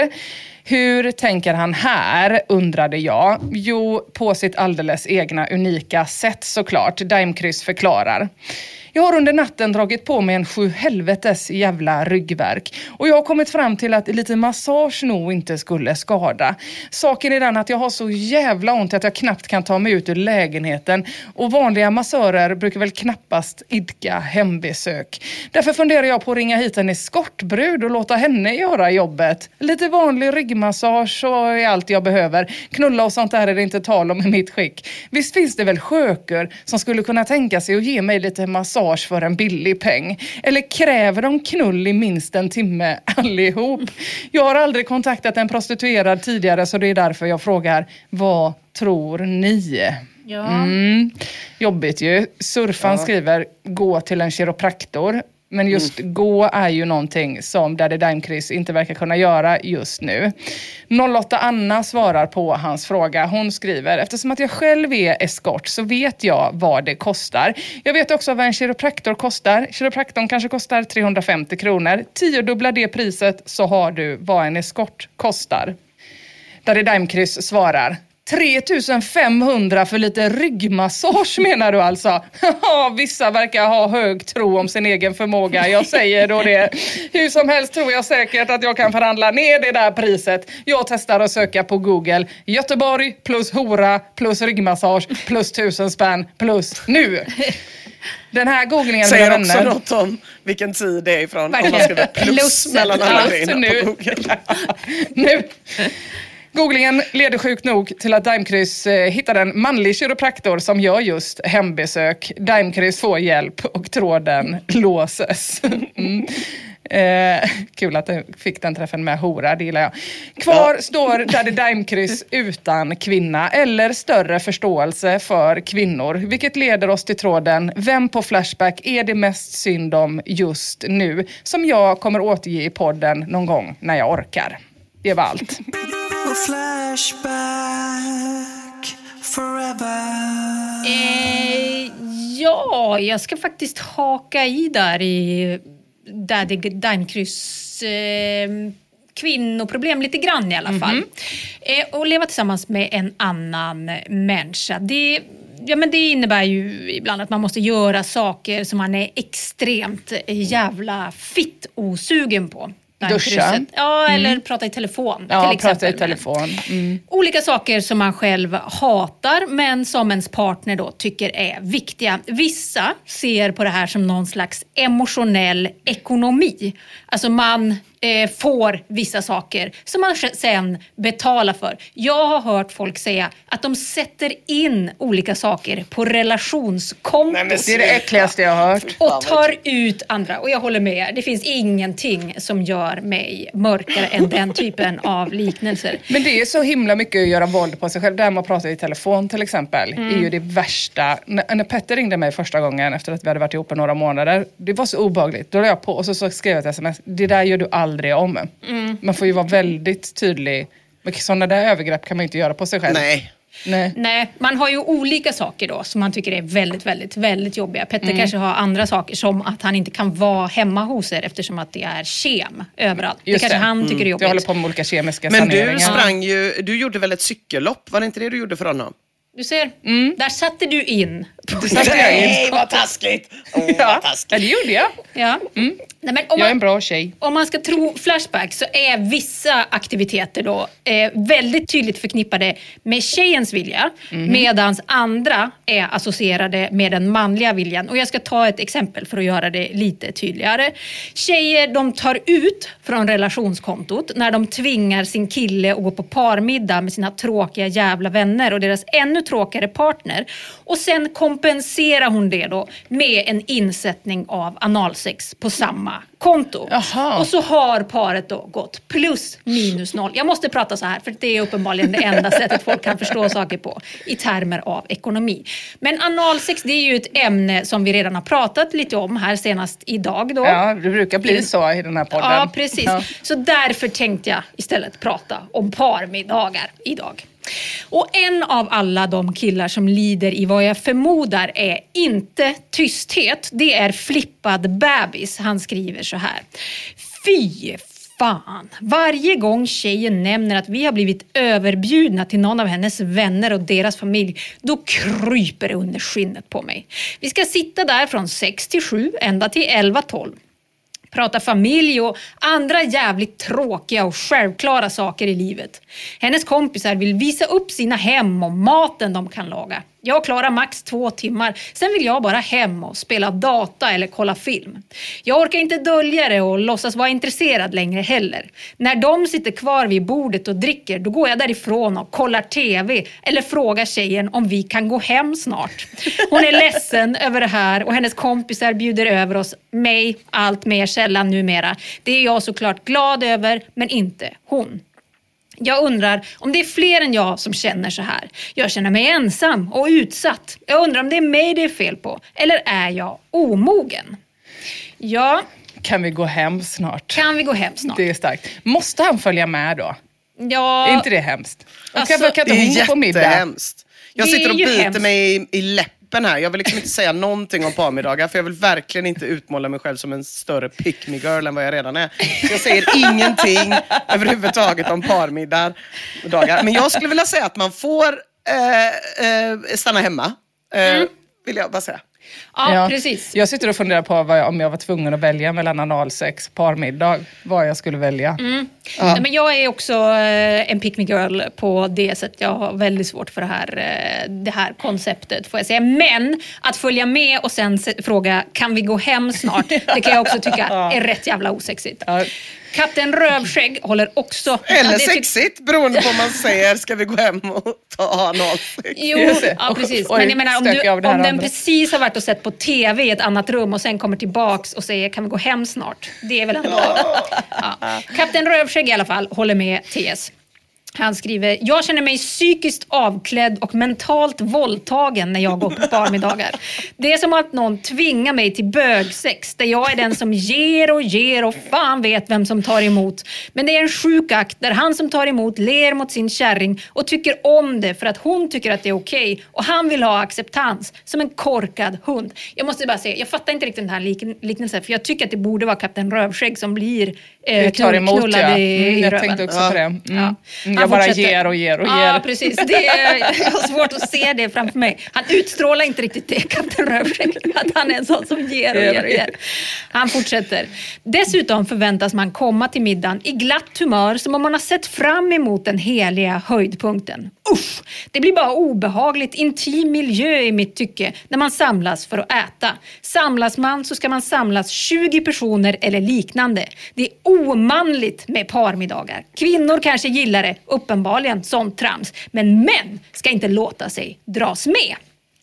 Hur tänker han här, undrade jag. Jo, på sitt alldeles egna unika sätt såklart. Daimkryss förklarar: jag har under natten dragit på mig en sju helvetes jävla ryggvärk. Och jag har kommit fram till att lite massage nog inte skulle skada. Saken är den att jag har så jävla ont att jag knappt kan ta mig ut ur lägenheten. Och vanliga massörer brukar väl knappast idka hembesök. Därför funderar jag på att ringa hit en eskortbrud och låta henne göra jobbet. Lite vanlig ryggmassage och är allt jag behöver. Knulla och sånt där är det inte tal om i mitt skick. Visst finns det väl skökor som skulle kunna tänka sig att ge mig lite massage för en billig peng? Eller kräver de knull i minst en timme allihop? Jag har aldrig kontaktat en prostituerad tidigare, så det är därför jag frågar: vad tror ni? Ja. Mm. Jobbigt ju. Surfan ja. skriver: gå till en kiropraktor. Men just mm. gå är ju någonting som Daddy Daimkryss inte verkar kunna göra just nu. noll åtta Anna svarar på hans fråga. Hon skriver: eftersom att jag själv är eskort så vet jag vad det kostar. Jag vet också vad en kiropraktor kostar. Kiropraktorn kanske kostar trehundrafemtio kronor. Tiodubbla det priset så har du vad en eskort kostar. Daddy Daimkryss svarar: tre tusen femhundra för lite ryggmassage menar du alltså? Vissa verkar ha hög tro om sin egen förmåga. Jag säger då det. Hur som helst tror jag säkert att jag kan förhandla ner det där priset. Jag testar att söka på Google: Göteborg plus hora plus ryggmassage plus tusen spänn plus nu. Den här googlingen säger med också vänner. Något om vilken tid det är ifrån. Om man skriver plus, plus mellan alla grejerna nu. på Google. Nu. Googlingen leder sjukt nog till att Daimkryss eh, hittar en manlig kiropraktor som gör just hembesök. Daimkryss får hjälp och tråden låses. Mm. Eh, kul att du fick den träffen med hora, det gillar jag. Kvar ja. står Daddy Daimkryss utan kvinna eller större förståelse för kvinnor. Vilket leder oss till tråden: vem på Flashback är det mest synd om just nu? Som jag kommer återge i podden någon gång när jag orkar. Det var allt. Flashback forever. Eh, ja, jag ska faktiskt haka i där i Daddy Daimkryss eh, kvinnoproblem lite grann i alla fall. Mm-hmm. Eh, och leva tillsammans med en annan människa. Det, ja, men det innebär ju ibland att man måste göra saker som man är extremt jävla fitt osugen på. Duscha. Ja, eller mm. prata i telefon. Ja, till exempel. prata i telefon. Mm. Olika saker som man själv hatar men som ens partner då tycker är viktiga. Vissa ser på det här som någon slags emotionell ekonomi. Alltså man eh, får vissa saker som man sen betalar för. Jag har hört folk säga att de sätter in olika saker på relationskontot. Nej, men det är det äckligaste jag har hört. Och tar ut andra. Och jag håller med. Det finns ingenting som gör mig mörkare än den typen av liknelser. Men det är så himla mycket att göra våld på sig själv. Där man pratar i telefon till exempel mm. är ju det värsta. N- när Petter ringde mig första gången efter att vi hade varit ihop i några månader. Det var så obehagligt. Då la jag på och så, så skrev jag ett sms. Det där gör du aldrig om. Mm. Man får ju vara väldigt tydlig. Men sådana där övergrepp kan man inte göra på sig själv. Nej. Nej. Nej, man har ju olika saker då som man tycker är väldigt, väldigt, väldigt jobbiga. Petter mm. kanske har andra saker som att han inte kan vara hemma hos er eftersom att det är kem överallt. Just det kanske det. han tycker mm. är jobbigt. Jag håller på med olika kemiska Men saneringar. du sprang ju, du gjorde väl ett cykellopp? Var det inte det du gjorde för honom? Du ser, mm. där satte du in. Du satte jag in. Nej, vad taskigt. Oh, ja, vad taskigt. det gjorde jag. Ja. Mm. Nej, men om jag man, är en bra tjej. Om man ska tro Flashback så är vissa aktiviteter då eh, väldigt tydligt förknippade med tjejens vilja. Mm. Medans andra är associerade med den manliga viljan. Och jag ska ta ett exempel för att göra det lite tydligare. Tjejer, de tar ut från relationskontot när de tvingar sin kille att gå på parmiddag med sina tråkiga jävla vänner och deras ännu tråkigare partner. Och sen kompenserar hon det då med en insättning av analsex på samma konto. Aha. Och så har paret då gått plus minus noll. Jag måste prata så här för det är uppenbarligen det enda sättet folk kan förstå saker på i termer av ekonomi. Men analsex, det är ju ett ämne som vi redan har pratat lite om här senast idag då. Ja, det brukar bli så i den här podden. Ja, precis. Ja. Så därför tänkte jag istället prata om parmiddagar idag. Och en av alla de killar som lider i vad jag förmodar är inte tysthet, det är flippad bebis. Han skriver så här: fy fan, varje gång tjejen nämner att vi har blivit överbjudna till någon av hennes vänner och deras familj, då kryper det under skinnet på mig. Vi ska sitta där från sex till sju ända till elva tolv. Prata familj och andra jävligt tråkiga och självklara saker i livet. Hennes kompisar vill visa upp sina hem och maten de kan laga. Jag klarar max två timmar. Sen vill jag bara hem och spela data eller kolla film. Jag orkar inte dölja det och låtsas vara intresserad längre heller. När de sitter kvar vid bordet och dricker, då går jag därifrån och kollar tv eller frågar tjejen om vi kan gå hem snart. Hon är ledsen över det här och hennes kompisar bjuder över oss, mig, allt mer sällan numera. Det är jag såklart glad över, men inte hon. Jag undrar om det är fler än jag som känner så här. Jag känner mig ensam och utsatt. Jag undrar om det är mig det är fel på. Eller är jag omogen? Ja. Kan vi gå hem snart? Kan vi gå hem snart? Det är starkt. Måste han följa med då? Ja. Är inte det hemskt? Alltså, kan, kan det är jättehemskt. Jag det sitter och biter hemskt. mig i, i läppen här. Jag vill liksom inte säga någonting om parmiddagar. För jag vill verkligen inte utmåla mig själv som en större pick me girl än vad jag redan är. Så jag säger ingenting överhuvudtaget om parmiddagar. Men jag skulle vilja säga att man får eh, eh, stanna hemma. Eh, mm. Vill jag bara säga. Ja, ja, precis. Jag sitter och funderar på vad jag, om jag var tvungen att välja mellan analsex och parmiddag. Vad jag skulle välja. Mm. Ja. Nej, men jag är också eh, en pick me girl på det sättet. Jag har väldigt svårt för det här, eh, det här konceptet, får jag säga. Men att följa med och sen se, fråga, kan vi gå hem snart? Det kan jag också tycka är rätt jävla osexigt. Ja. Kapten Rövskägg håller också... Eller ja, sexigt, ty- beroende på vad man säger. Ska vi gå hem och ta analsex? Jo, ja, precis. Men jag menar, om, du, om den andra. precis har varit och sett på tv i ett annat rum och sen kommer tillbaks och säger, kan vi gå hem snart? Det är väl ändå... Ja. Kapten Rövskägg i alla fall håller med T S. Han skriver, jag känner mig psykiskt avklädd och mentalt våldtagen när jag går på parmiddagar. Det är som att någon tvingar mig till bögsex där jag är den som ger och ger och fan vet vem som tar emot. Men det är en sjuk akt där han som tar emot ler mot sin kärring och tycker om det för att hon tycker att det är okej och han vill ha acceptans som en korkad hund. Jag måste bara säga, jag fattar inte riktigt den här lik- liknelsen för jag tycker att det borde vara Kapten Rövskägg som blir eh, tar emot, knullad ja. i, mm, i jag röven. tänkte också ja. på det. Mm. Ja. Jag Jag bara ger och ger och ger. Ja, precis. Det är, jag har svårt att se det framför mig. Han utstrålar inte riktigt det, Kapten Rövskägg, att han är en sån som ger och ger och ger. Han fortsätter. Dessutom förväntas man komma till middagen i glatt humör som om man har sett fram emot den heliga höjdpunkten. Usch! Det blir bara obehagligt intim miljö i mitt tycke när man samlas för att äta. Samlas man så ska man samlas tjugo personer eller liknande. Det är omanligt med parmiddagar. Kvinnor kanske gillar det, uppenbarligen sånt trams. Men män ska inte låta sig dras med.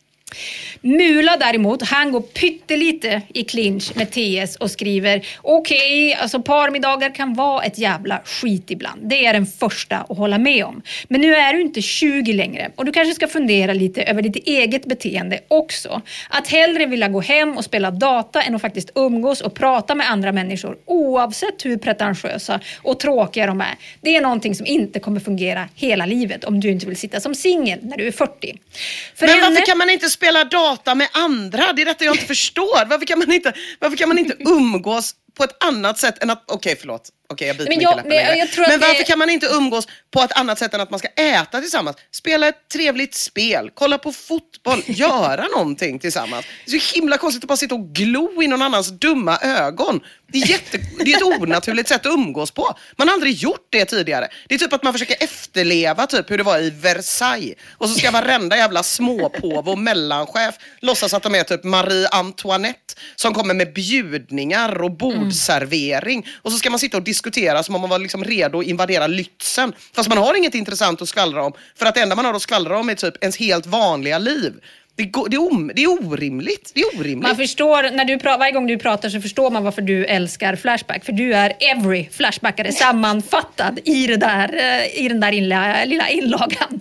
Mula däremot, han går pyttelite i clinch med T S och skriver okej, okay, alltså parmiddagar kan vara ett jävla skit ibland. Det är den första att hålla med om. Men nu är du inte tjugo längre och du kanske ska fundera lite över ditt eget beteende också. Att hellre vilja gå hem och spela data än att faktiskt umgås och prata med andra människor oavsett hur pretentiösa och tråkiga de är. Det är någonting som inte kommer fungera hela livet om du inte vill sitta som singel när du är fyrtio. För Men henne... varför kan man inte spela data med andra? Det är detta jag inte förstår. Varför kan man inte, varför kan man inte umgås på ett annat sätt än att... Okej, okay, förlåt. Okej, okay, jag biter mycket läppar längre. Men varför det... kan man inte umgås på ett annat sätt än att man ska äta tillsammans? Spela ett trevligt spel, kolla på fotboll, göra någonting tillsammans. Det är så himla konstigt att bara sitta och glo i någon annans dumma ögon. Det är, jätte, det är ett onaturligt sätt att umgås på. Man har aldrig gjort det tidigare. Det är typ att man försöker efterleva typ hur det var i Versailles. Och så ska varenda jävla småpåv och mellanchef låtsas att de är typ Marie Antoinette som kommer med bjudningar och bordservering. Mm. Och så ska man sitta och diskutera som om man var liksom redo att invadera Lützen. Fast man har inget intressant att skvallra om. För att det enda man har att skvallra om är typ ens helt vanliga liv. Det, går, det, är om, det är orimligt. Det är orimligt. Man förstår, när du pra- varje gång du pratar så förstår man varför du älskar Flashback. För du är every Flashbackare sammanfattad i, det där, i den där inla, lilla inlagan.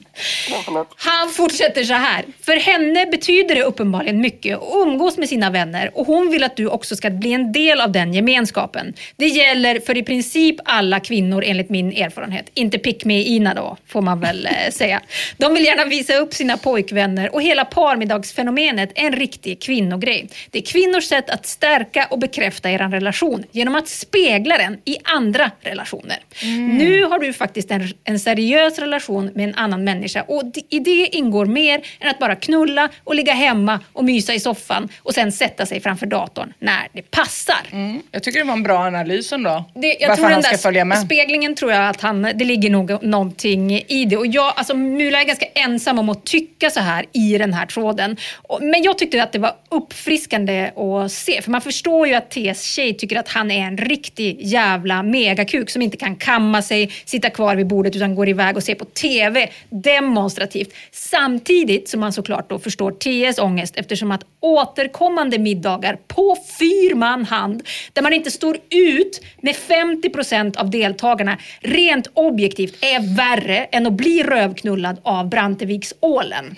Han fortsätter så här. För henne betyder det uppenbarligen mycket att umgås med sina vänner. Och hon vill att du också ska bli en del av den gemenskapen. Det gäller för i princip alla kvinnor enligt min erfarenhet. Inte pick me Ina då, får man väl eh, säga. De vill gärna visa upp sina pojkvänner och hela par middagsfenomenet är en riktig kvinnogrej. Det är kvinnors sätt att stärka och bekräfta er relation genom att spegla den i andra relationer. Mm. Nu har du faktiskt en, en seriös relation med en annan människa och i det ingår mer än att bara knulla och ligga hemma och mysa i soffan och sen sätta sig framför datorn när det passar. Mm. Jag tycker det var en bra analys ändå. Det, jag varför tror han ska där följa med. Speglingen tror jag att han, det ligger nog någonting i det. Och jag, alltså Mula är ganska ensam om att tycka så här i den här tråden. Men jag tyckte att det var uppfriskande att se. För man förstår ju att T S tjej tycker att han är en riktig jävla megakuk som inte kan kamma sig, sitta kvar vid bordet utan går iväg och se på tv demonstrativt. Samtidigt som man såklart då förstår T S ångest eftersom att återkommande middagar på fyrman hand där man inte står ut med femtio procent av deltagarna rent objektivt är värre än att bli rövknullad av Branteviksålen.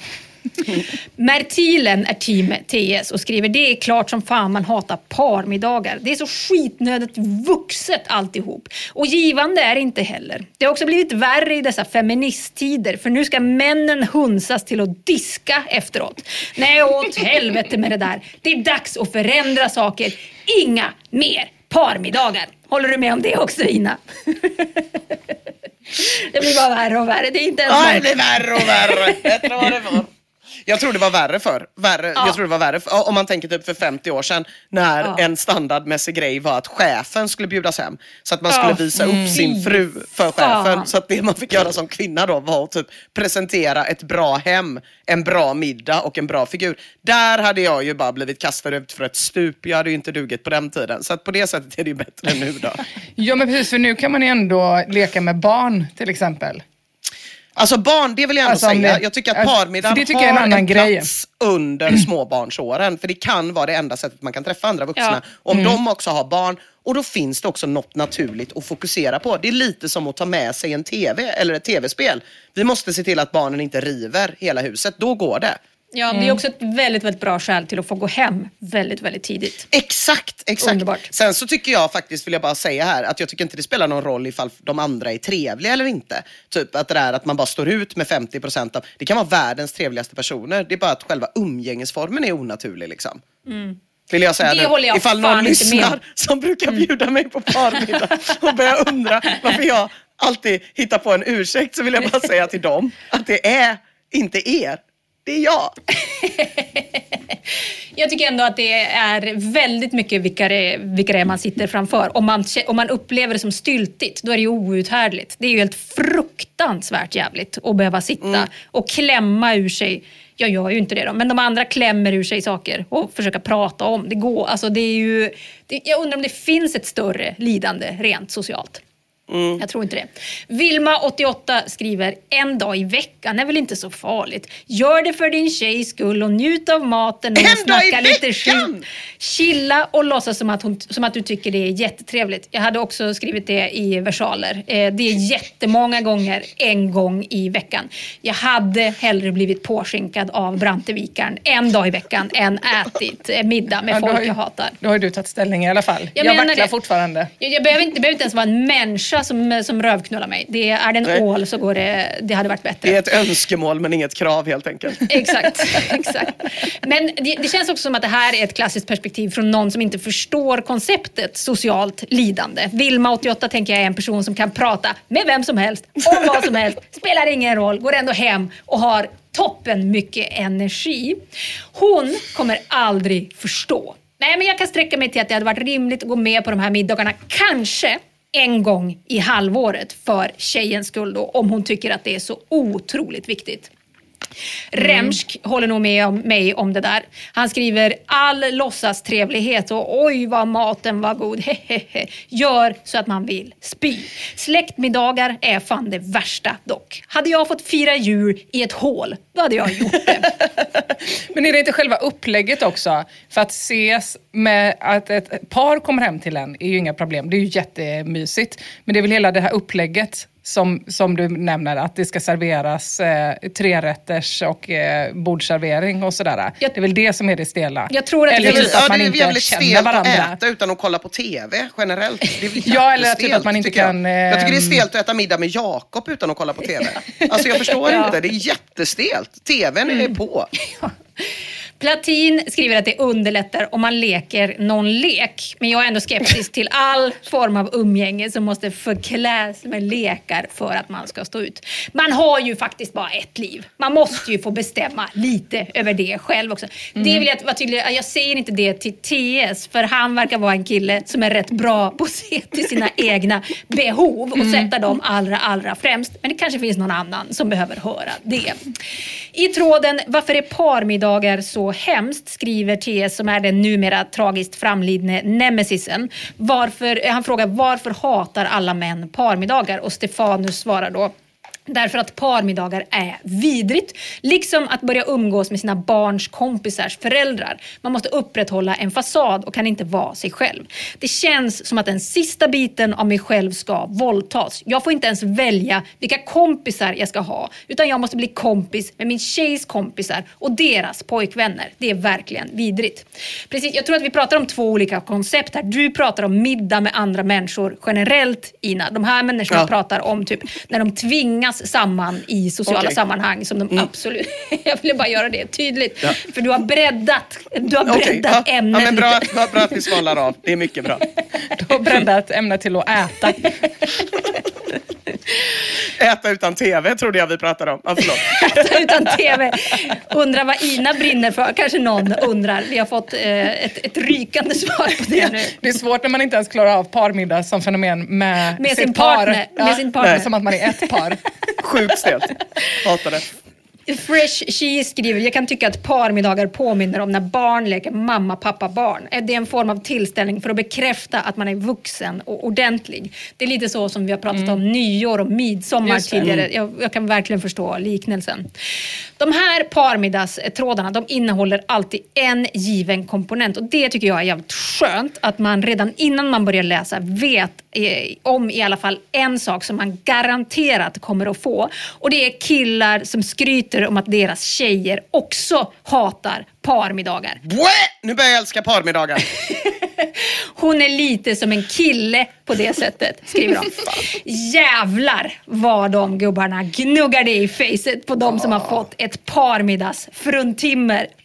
Mertilen är team T S och skriver det är klart som fan man hatar parmiddagar. Det är så skitnödigt vuxet alltihop. Och givande är det inte heller. Det har också blivit värre i dessa feministtider för nu ska männen hunsas till att diska efteråt. Nej, åt helvete med det där. Det är dags att förändra saker. Inga mer parmiddagar. Håller du med om det också, Ina? Det blir bara värre och värre. Det är inte ens ja, det blir värre och värre. Jag tror det var. Jag tror det var värre för. Värre, ja. Jag tror det var värre för, om man tänker typ för femtio år sedan när ja. en standardmässig grej var att chefen skulle bjudas hem. Så att man skulle ja. visa mm. upp sin fru för chefen. Ja. Så att det man fick göra som kvinna då var att typ presentera ett bra hem, en bra middag och en bra figur. Där hade jag ju bara blivit kastad ut för ett stup. Jag hade ju inte dugit på den tiden. Så att på det sättet är det ju bättre nu då. Ja men precis, för nu kan man ju ändå leka med barn till exempel. Alltså barn, det vill jag ändå alltså, säga. Jag tycker att parmiddagen tycker har en, annan en grej. plats under småbarnsåren. För det kan vara det enda sättet man kan träffa andra vuxna. Ja. Om mm. de också har barn. Och då finns det också något naturligt att fokusera på. Det är lite som att ta med sig en tv eller ett tv-spel. Vi måste se till att barnen inte river hela huset. Då går det. Ja, mm. det är också ett väldigt, väldigt bra skäl till att få gå hem väldigt, väldigt tidigt. Exakt, exakt. Underbart. Sen så tycker jag faktiskt, vill jag bara säga här, att jag tycker inte det spelar någon roll ifall de andra är trevliga eller inte. Typ att det är att man bara står ut med femtio procent av, det kan vara världens trevligaste personer. Det är bara att själva umgängesformen är onaturlig liksom. Mm. Vill jag säga det nu. Jag ifall någon lyssnar som brukar bjuda mig på parmiddag och börjar undra varför jag alltid hittar på en ursäkt, så vill jag bara säga till dem att det är inte er. Det är jag. Jag tycker ändå att det är väldigt mycket vilka det, vilka det är man sitter framför. Om man, om man upplever det som styltigt, då är det ju outhärdligt. Det är ju helt fruktansvärt jävligt att behöva sitta mm. och klämma ur sig. Jag gör ju inte det då, men de andra klämmer ur sig saker och försöker prata om. Det går, alltså det är ju, det, jag undrar om det finns ett större lidande rent socialt. Mm. Jag tror inte det. Vilma åttioåtta skriver: en dag i veckan är väl inte så farligt. Gör det för din tjejs skull och njut av maten och snacka lite skit. Chilla och låtsas som att, hon, som att du tycker det är jättetrevligt. Jag hade också skrivit det i versaler. Eh, det är jättemånga gånger, en gång i veckan. Jag hade hellre blivit påskinkad av Brantevikaren en dag i veckan än ätit middag med ja, folk ju, jag hatar. Då har du tagit ställning i alla fall. Jag, jag vacklar det. fortfarande. Jag, jag behöver inte, det behöver inte ens vara en människa som, som rövknullar mig. Det är det en Nej. ål så går det, det hade varit bättre. Det är ett önskemål men inget krav helt enkelt. Exakt, exakt. Men det, det känns också som att det här är ett klassiskt perspektiv från någon som inte förstår konceptet socialt lidande. Vilma åttioåtta tänker jag är en person som kan prata med vem som helst, om vad som helst, spelar ingen roll, går ändå hem och har toppen mycket energi. Hon kommer aldrig förstå. Nej, men jag kan sträcka mig till att det hade varit rimligt att gå med på de här middagarna. Kanske en gång i halvåret för tjejens skull då, om hon tycker att det är så otroligt viktigt. Mm. Remsk håller nog med om mig om det där. Han skriver: all låtsas trevlighet och oj vad maten var god, hehehe, gör så att man vill spy. Släktmiddagar är fan det värsta dock. Hade jag fått fira jul i ett hål, då hade jag gjort det. Men är det inte själva upplägget också? För att ses med att ett par kommer hem till en är ju inga problem. Det är ju jättemysigt. Men det är väl hela det här upplägget Som, som du nämner, att det ska serveras eh, trerätters och eh, bordservering och sådär. Jag, det är väl det som är det stela. Jag tror att, eller det, typ att man inte känner stelt varandra. Att äta utan att kolla på tv generellt. Det är ja, eller typ att man inte kan... Jag. jag tycker det är stelt att äta middag med Jakob utan att kolla på tv. Alltså jag förstår ja. inte, det är jättestelt. Tvn är mm. på. Ja. Platin skriver att det underlättar om man leker någon lek. Men jag är ändå skeptisk till all form av umgänge som måste förkläs med lekar för att man ska stå ut. Man har ju faktiskt bara ett liv. Man måste ju få bestämma lite över det själv också. Mm. Det vill jag vara tydlig. Jag säger inte det till T S, för han verkar vara en kille som är rätt bra på att se till sina egna behov och mm. sätta dem allra, allra främst. Men det kanske finns någon annan som behöver höra det. I tråden, varför är parmiddagar så hemskt, skriver T S, som är den numera tragiskt framlidne nemesisen. Varför, han frågar varför hatar alla män parmiddagar, och Stefanus svarar då: därför att parmiddagar är vidrigt. Liksom att börja umgås med sina barns kompisars föräldrar. Man måste upprätthålla en fasad och kan inte vara sig själv. Det känns som att den sista biten av mig själv ska våldtas. Jag får inte ens välja vilka kompisar jag ska ha. Utan jag måste bli kompis med min tjejs kompisar och deras pojkvänner. Det är verkligen vidrigt. Precis, jag tror att vi pratar om två olika koncept här. Du pratar om middag med andra människor generellt, Ina. De här människorna ja. pratar om typ när de tvingas samman i sociala okay. sammanhang som de mm. absolut... Jag ville bara göra det tydligt. Ja. För du har breddat, du har okay. breddat ja. ämnet. Ja, men bra, bra, bra att vi svalar av. Det är mycket bra. Du har breddat ämnet till att äta. Äta utan tv trodde jag vi pratade om. Ah, Äta utan tv. Undrar vad Ina brinner för. Kanske någon undrar. Vi har fått eh, ett, ett rykande svar på det nu. Det är svårt när man inte ens klarar av parmiddag som fenomen med, med sin partner. Ja, med sin partner. Som att man är ett par. Sjukt stelt. Hatar det. Fresh Cheese skriver: jag kan tycka att parmiddagar påminner om när barn leker mamma, pappa, barn. Är det en form av tillställning för att bekräfta att man är vuxen och ordentlig? Det är lite så som vi har pratat mm. om nyår och midsommar tidigare. Jag, jag kan verkligen förstå liknelsen. De här parmiddagstrådarna, de innehåller alltid en given komponent, och det tycker jag är jävligt skönt, att man redan innan man börjar läsa vet eh, om i alla fall en sak som man garanterat kommer att få, och det är killar som skryter om att deras tjejer också hatar parmiddagar. Bwä! Nu börjar jag älska parmiddagar. Hon är lite som en kille på det sättet, skriver de. Jävlar vad de gubbarna gnuggar det i facet på de som har fått ett parmiddags fruntimmer på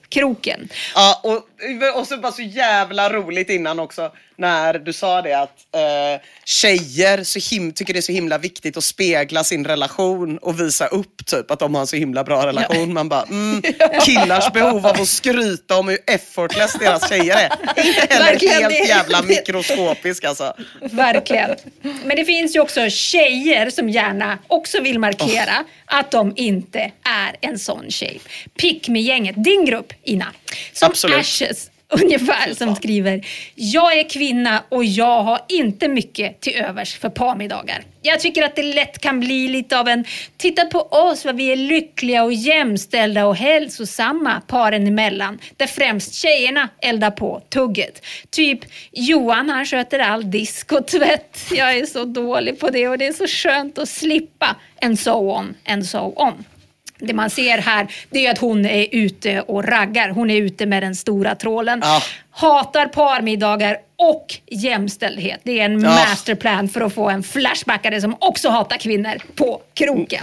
kroken. Ja, och, och så bara så jävla roligt innan också när du sa det att eh, tjejer så him- tycker det är så himla viktigt att spegla sin relation och visa upp typ att de har en så himla bra relation. Ja. Man bara, mm, killars behov av att skryta om hur effortless deras tjejer är. Inte heller Verkligen, helt det. jävla mikroskopisk alltså. Verkligen. Men det finns ju också tjejer som gärna också vill markera oh. att de inte är en sån tjej. Pick me-gänget, din grupp, Ina. Som Absolut. Ashes. Ungefär som skriver: jag är kvinna och jag har inte mycket till övers för parmiddagar. Jag tycker att det lätt kan bli lite av en titta på oss vad vi är lyckliga och jämställda och hälsosamma paren emellan. Där främst tjejerna eldar på tugget. Typ Johan, han sköter all disk och tvätt. Jag är så dålig på det och det är så skönt att slippa. And so on, and so on. Det man ser här, det är att hon är ute och raggar. Hon är ute med den stora trålen. Ja. Hatar parmiddagar och jämställdhet. Det är en ja. masterplan för att få en flashbackare som också hatar kvinnor på kroken.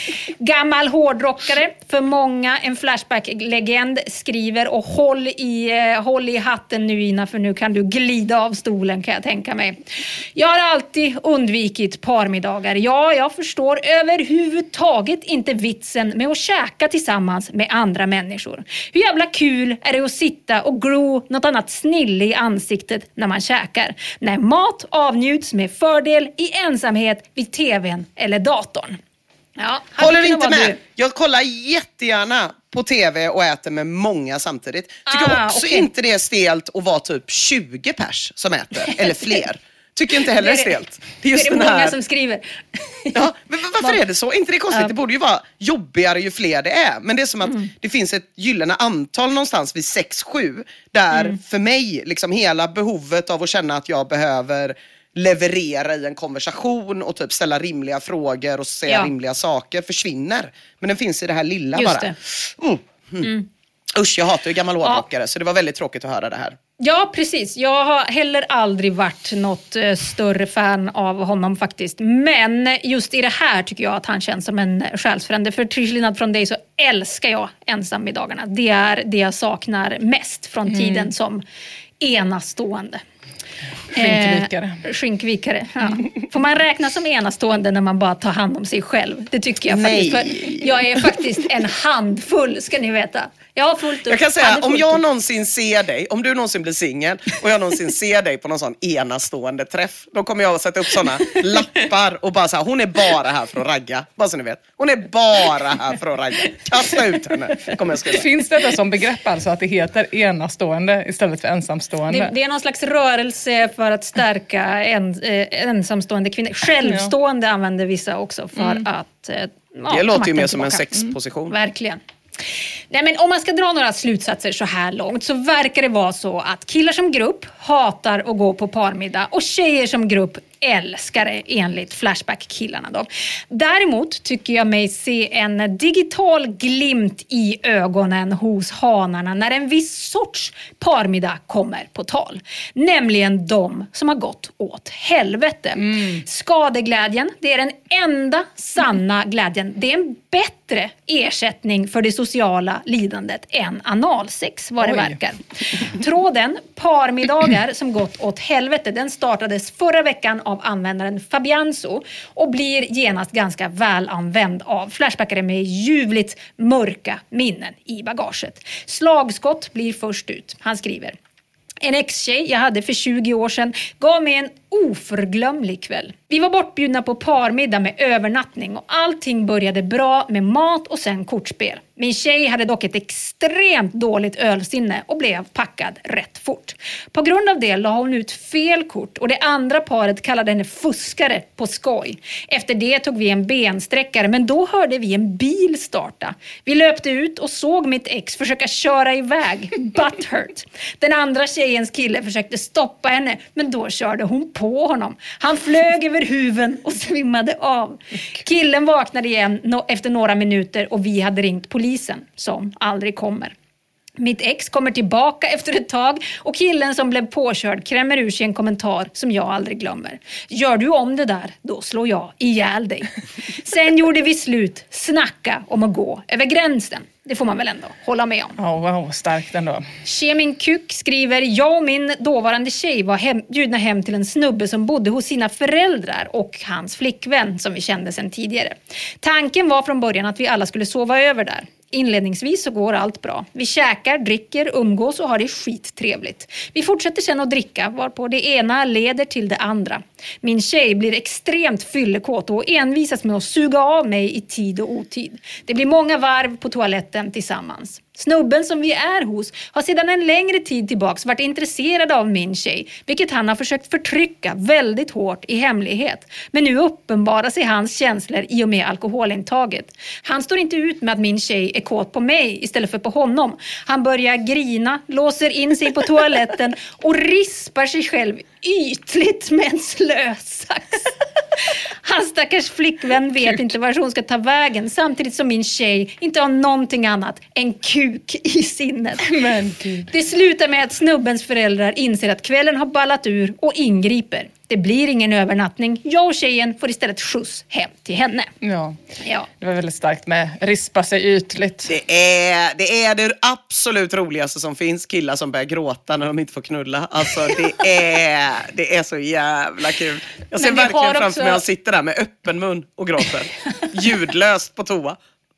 Gammal hårdrockare, för många en flashback-legend, skriver och håll i, eh, håll i hatten nu Ina, för nu kan du glida av stolen kan jag tänka mig. Jag har alltid undvikit parmiddagar. Ja, jag förstår överhuvudtaget inte vitsen med att käka tillsammans med andra människor. Hur jävla kul är det att sitta och glo något annat snille i ansiktet när man käkar? När mat avnjuts med fördel i ensamhet vid tvn eller datorn. Ja, håller inte med. Du. Jag kollar jättegärna på tv och äter med många samtidigt. Tycker ah, också okay. inte det är stelt att vara typ tjugo pers som äter, eller fler. Tycker inte heller det är stelt. Det är, just det är det många här... som skriver. Ja, men varför är det så? Inte det konstigt? Ja. Det borde ju vara jobbigare ju fler det är. Men det är som att mm. det finns ett gyllene antal någonstans vid sex sju. Där mm. för mig, liksom hela behovet av att känna att jag behöver leverera i en konversation och typ ställa rimliga frågor och säga ja. rimliga saker försvinner. Men den finns i det här lilla just bara. Det. Mm. Mm. Mm. Usch, jag hatar ju gammal hårdrockare ja. så det var väldigt tråkigt att höra det här. Ja, precis. Jag har heller aldrig varit något eh, större fan av honom faktiskt. Men just i det här tycker jag att han känns som en själsfrände. För till skillnad från dig så älskar jag ensammiddagarna. Det är det jag saknar mest från mm. tiden som enastående. Skinkvikare. Eh, skinkvikare, ja. Får man räkna som enastående när man bara tar hand om sig själv? Det tycker jag Nej. faktiskt. För jag är faktiskt en handfull, ska ni veta. Jag har fullt upp. Jag kan säga, om jag någonsin ser dig, om du någonsin blir singel och jag någonsin ser dig på någon sån enastående träff, då kommer jag att sätta upp såna lappar och bara så här, hon är bara här för att ragga. Bara så ni vet. Hon är bara här för att ragga. Kasta ut henne, kommer jag skriva. Finns det som begrepp alltså att det heter enastående istället för ensamstående? Det, det är någon slags rörelse för att stärka en, eh, ensamstående kvinnor. Självstående ja. använder vissa också för mm. att eh, ja, det låter ju mer som en sexposition. Mm. Verkligen. Nej, men om man ska dra några slutsatser så här långt så verkar det vara så att killar som grupp hatar att gå på parmiddag och tjejer som grupp älskar det enligt Flashback-killarna då. Däremot tycker jag mig se en digital glimt i ögonen hos hanarna när en viss sorts parmiddag kommer på tal. Nämligen de som har gått åt helvete. Mm. Skadeglädjen, det är den enda sanna glädjen. Det är en bättre ersättning för det sociala lidandet än analsex, vad det Oj. verkar. Tråden parmiddagar som gått åt helvete, den startades förra veckan av användaren Fabianzo och blir genast ganska välanvänd av flashbackare med ljuvligt mörka minnen i bagaget. Slagskott blir först ut. Han skriver: en ex-tjej jag hade för tjugo år sedan gav mig en oförglömlig kväll. Vi var bortbjudna på parmiddag med övernattning och allting började bra med mat och sen kortspel. Min tjej hade dock ett extremt dåligt ölsinne och blev packad rätt fort. På grund av det la hon ut fel kort och det andra paret kallade henne fuskare på skoj. Efter det tog vi en bensträckare, men då hörde vi en bil starta. Vi löpte ut och såg mitt ex försöka köra iväg, butthurt. Den andra tjejens kille försökte stoppa henne, men då körde hon på honom. Han flög över huven och svimmade av. Killen vaknade igen no- efter några minuter och vi hade ringt polisen som aldrig kommer. Mitt ex kommer tillbaka efter ett tag och killen som blev påkörd krämmer ur sig en kommentar som jag aldrig glömmer. Gör du om det där, då slår jag ihjäl dig. Sen gjorde vi slut, snacka om att gå över gränsen. Det får man väl ändå hålla med om. Oh, wow, starkt ändå. Kemin Kuk skriver, jag och min dåvarande tjej var hem, bjudna hem till en snubbe som bodde hos sina föräldrar och hans flickvän som vi kände sedan tidigare. Tanken var från början att vi alla skulle sova över där. Inledningsvis så går allt bra. Vi käkar, dricker, umgås och har det skittrevligt. Vi fortsätter sen att dricka varpå det ena leder till det andra. Min tjej blir extremt fyllekåt och envisas med att suga av mig i tid och otid. Det blir många varv på toaletten tillsammans. Snubben som vi är hos har sedan en längre tid tillbaks varit intresserad av min tjej, vilket han har försökt förtrycka väldigt hårt i hemlighet. Men nu uppenbarar sig hans känslor i och med alkoholintaget. Han står inte ut med att min tjej är kåt på mig istället för på honom. Han börjar grina, låser in sig på toaletten och rispar sig själv ytligt med en slösax. Hans stackars flickvän vet inte var hon ska ta vägen, samtidigt som min tjej inte har någonting annat än kuk i sinnet. Men det slutar med att snubbens föräldrar inser att kvällen har ballat ur och ingriper. Det blir ingen övernattning. Jag och tjejen får istället skjuts hem till henne. Ja, ja. Det var väldigt starkt med rispa sig ytligt. Det är, det är det absolut roligaste som finns. Killar som börjar gråta när de inte får knulla. Alltså det är, det är så jävla kul. Jag ser verkligen framför också... mig att jag sitter där med öppen mun och gråter. Ljudlöst på toa.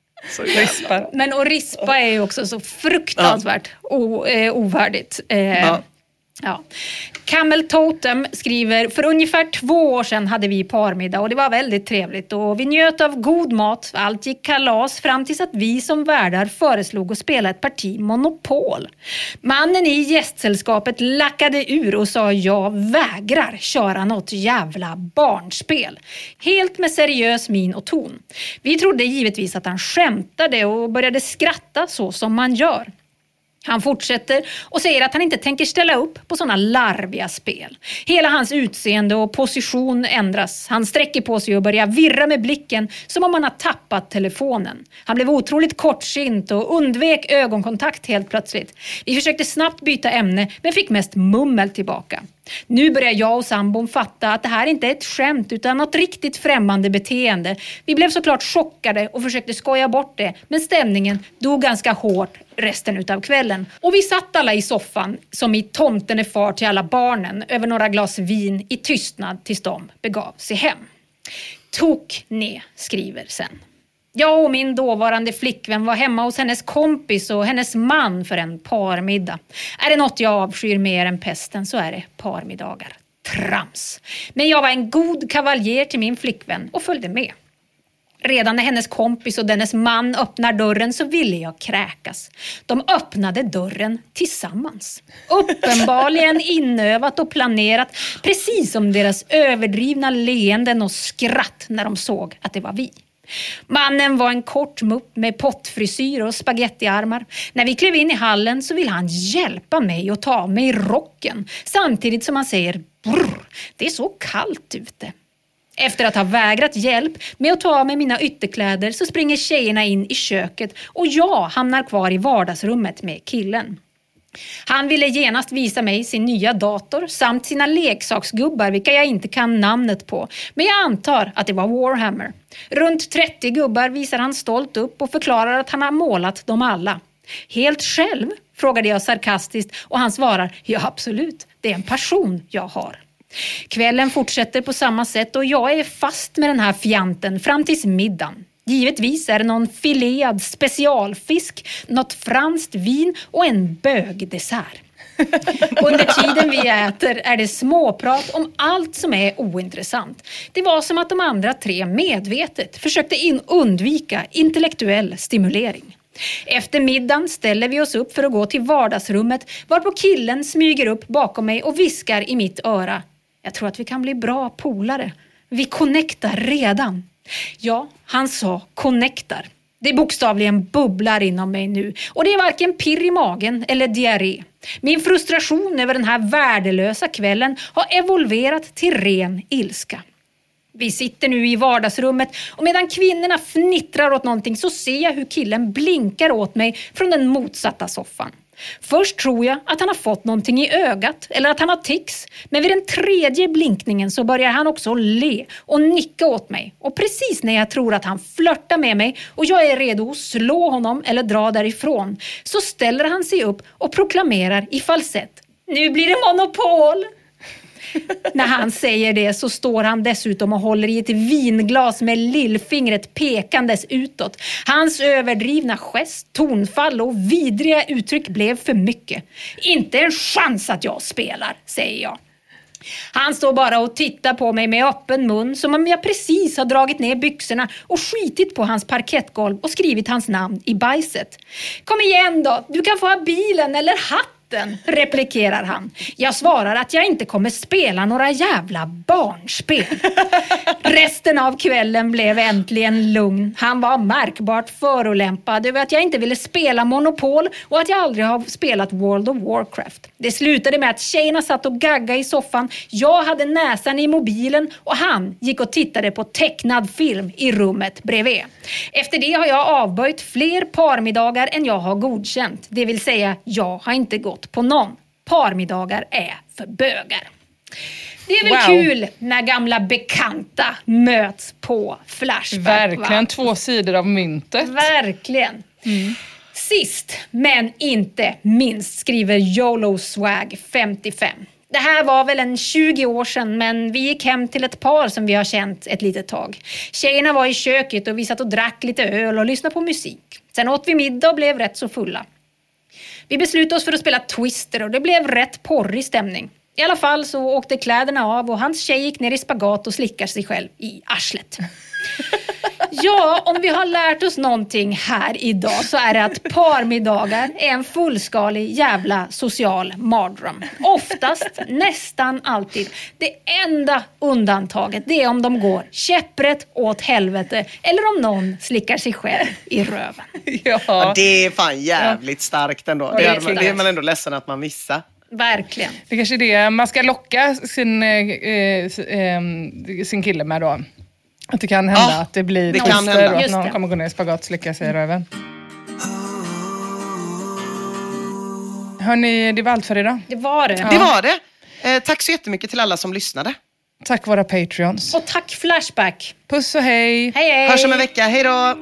Så men att rispa är ju också så fruktansvärt ja. o, eh, ovärdigt. Eh, ja. Ja. Camel Totem skriver, för ungefär två år sedan hade vi parmiddag och det var väldigt trevligt och vi njöt av god mat, allt gick kalas fram tills att vi som värdar föreslog att spela ett parti Monopol. Mannen i gästsällskapet lackade ur och sa jag vägrar köra något jävla barnspel. Helt med seriös min och ton. Vi trodde givetvis att han skämtade och började skratta så som man gör. Han fortsätter och säger att han inte tänker ställa upp på sådana larviga spel. Hela hans utseende och position ändras. Han sträcker på sig och börjar virra med blicken som om han har tappat telefonen. Han blev otroligt kortsint och undvek ögonkontakt helt plötsligt. Vi försökte snabbt byta ämne men fick mest mummel tillbaka. Nu börjar jag och sambon fatta att det här inte är ett skämt utan något riktigt främmande beteende. Vi blev såklart chockade och försökte skoja bort det, men stämningen dog ganska hårt resten utav kvällen. Och vi satt alla i soffan som i Tomten är far till alla barnen över några glas vin i tystnad tills de begav sig hem. Tok ne skriver sen. Jag och min dåvarande flickvän var hemma hos hennes kompis och hennes man för en parmiddag. Är det något jag avskyr mer än pesten så är det parmiddagar. Trams. Men jag var en god kavaljer till min flickvän och följde med. Redan när hennes kompis och dennes man öppnar dörren så ville jag kräkas. De öppnade dörren tillsammans. Uppenbarligen inövat och planerat, precis som deras överdrivna leenden och skratt när de såg att det var vi. Mannen var en kort mupp med pottfrisyr och spagettiarmar. När vi klev in i hallen så vill han hjälpa mig att ta av mig rocken. Samtidigt som han säger, brr, det är så kallt ute. Efter att ha vägrat hjälp med att ta av mig mina ytterkläder så springer tjejerna in i köket och jag hamnar kvar i vardagsrummet med killen. Han ville genast visa mig sin nya dator samt sina leksaksgubbar vilka jag inte kan namnet på. Men jag antar att det var Warhammer. Runt trettio gubbar visar han stolt upp och förklarar att han har målat dem alla. Helt själv? Frågade jag sarkastiskt och han svarar, ja absolut, det är en passion jag har. Kvällen fortsätter på samma sätt och jag är fast med den här fjanten fram tills middagen. Givetvis är det någon filead specialfisk, något franskt vin och en bögdessert. Under tiden vi äter är det småprat om allt som är ointressant. Det var som att de andra tre medvetet försökte in undvika intellektuell stimulering. Efter middagen ställer vi oss upp för att gå till vardagsrummet varpå killen smyger upp bakom mig och viskar i mitt öra. Jag tror att vi kan bli bra polare. Vi connectar redan. Ja, han sa connectar. Det bokstavligen bubblar inom mig nu. Och det är varken pirr i magen eller diarré. Min frustration över den här värdelösa kvällen har evolverat till ren ilska. Vi sitter nu i vardagsrummet och medan kvinnorna fnittrar åt någonting så ser jag hur killen blinkar åt mig från den motsatta soffan. Först tror jag att han har fått någonting i ögat eller att han har tics. Men vid den tredje blinkningen så börjar han också le och nicka åt mig. Och precis när jag tror att han flörtar med mig och jag är redo att slå honom eller dra därifrån, så ställer han sig upp och proklamerar i falsett: nu blir det monopol! När han säger det så står han dessutom och håller i ett vinglas med lillfingret pekandes utåt. Hans överdrivna gest, tonfall och vidriga uttryck blev för mycket. Inte en chans att jag spelar, säger jag. Han står bara och tittar på mig med öppen mun, som om jag precis har dragit ner byxorna och skitit på hans parkettgolv och skrivit hans namn i bajset. Kom igen då, du kan få ha bilen eller hatten, replikerar han. Jag svarar att jag inte kommer spela några jävla barnspel. Resten av kvällen blev äntligen lugn. Han var märkbart förolämpad över att jag inte ville spela Monopol och att jag aldrig har spelat World of Warcraft. Det slutade med att tjejerna satt och gaggade i soffan. Jag hade näsan i mobilen och han gick och tittade på tecknad film i rummet bredvid. Efter det har jag avböjt fler parmiddagar än jag har godkänt. Det vill säga, jag har inte gått på någon. Parmiddagar är för bögar. Det är väl wow. kul när gamla bekanta möts på Flashback. Verkligen, va? Två sidor av myntet. Verkligen. Mm. Sist men inte minst skriver YOLO Swag femtiofem. Det här var väl en tjugo år sedan, men vi gick hem till ett par som vi har känt ett litet tag. Tjejerna var i köket och vi satt och drack lite öl och lyssnade på musik. Sen åt vi middag och blev rätt så fulla. Vi beslutade oss för att spela Twister och det blev rätt porrig stämning. I alla fall så åkte kläderna av och hans tjej gick ner i spagat och slickar sig själv i arslet. Ja, om vi har lärt oss någonting här idag så är det att parmiddagar är en fullskalig jävla social mardröm. Oftast, nästan alltid. Det enda undantaget, det är om de går käpprätt åt helvete eller om någon slickar sig själv i röven. Ja, ja det är fan jävligt starkt ändå. Det är, det är man ändå ledsen att man missar. Verkligen. Det kanske är det man ska locka sin, eh, sin kille med då. Att det kan hända ja, att det blir det kan hända. Och att någon kommer gå ner i spagat och slicka sig i röven. Hörrni, det var allt för idag. Det var det. Ja. Det var det. Eh, tack så jättemycket till alla som lyssnade. Tack våra Patreons. Och tack Flashback. Puss och hej. Hej hej. Hörs om en vecka. Hej då.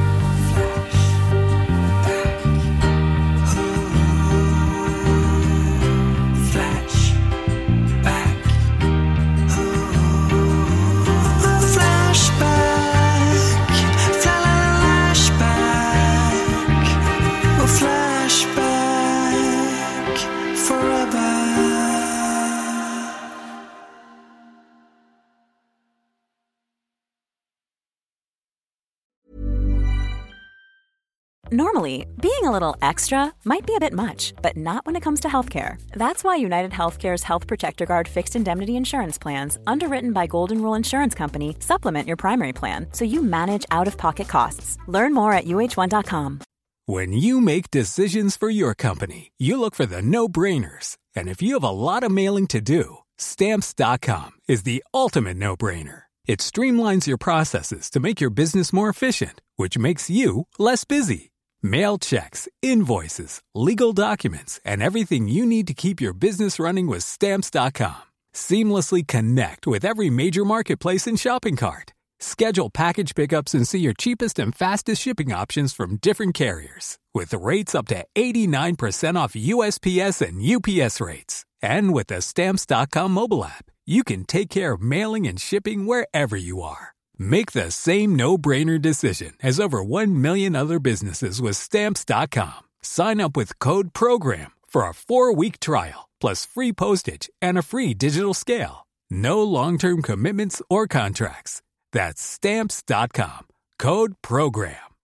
Normally, being a little extra might be a bit much, but not when it comes to healthcare. That's why United Healthcare's Health Protector Guard fixed indemnity insurance plans, underwritten by Golden Rule Insurance Company, supplement your primary plan so you manage out-of-pocket costs. Learn more at U H one dot com. When you make decisions for your company, you look for the no-brainers. And if you have a lot of mailing to do, Stamps dot com is the ultimate no-brainer. It streamlines your processes to make your business more efficient, which makes you less busy. Mail checks, invoices, legal documents, and everything you need to keep your business running with Stamps dot com. Seamlessly connect with every major marketplace and shopping cart. Schedule package pickups and see your cheapest and fastest shipping options from different carriers. With rates up to eighty-nine percent off U S P S and U P S rates. And with the Stamps dot com mobile app, you can take care of mailing and shipping wherever you are. Make the same no-brainer decision as over one million other businesses with Stamps dot com. Sign up with code PROGRAM for a four-week trial, plus free postage and a free digital scale. No long-term commitments or contracts. That's Stamps dot com. Code PROGRAM.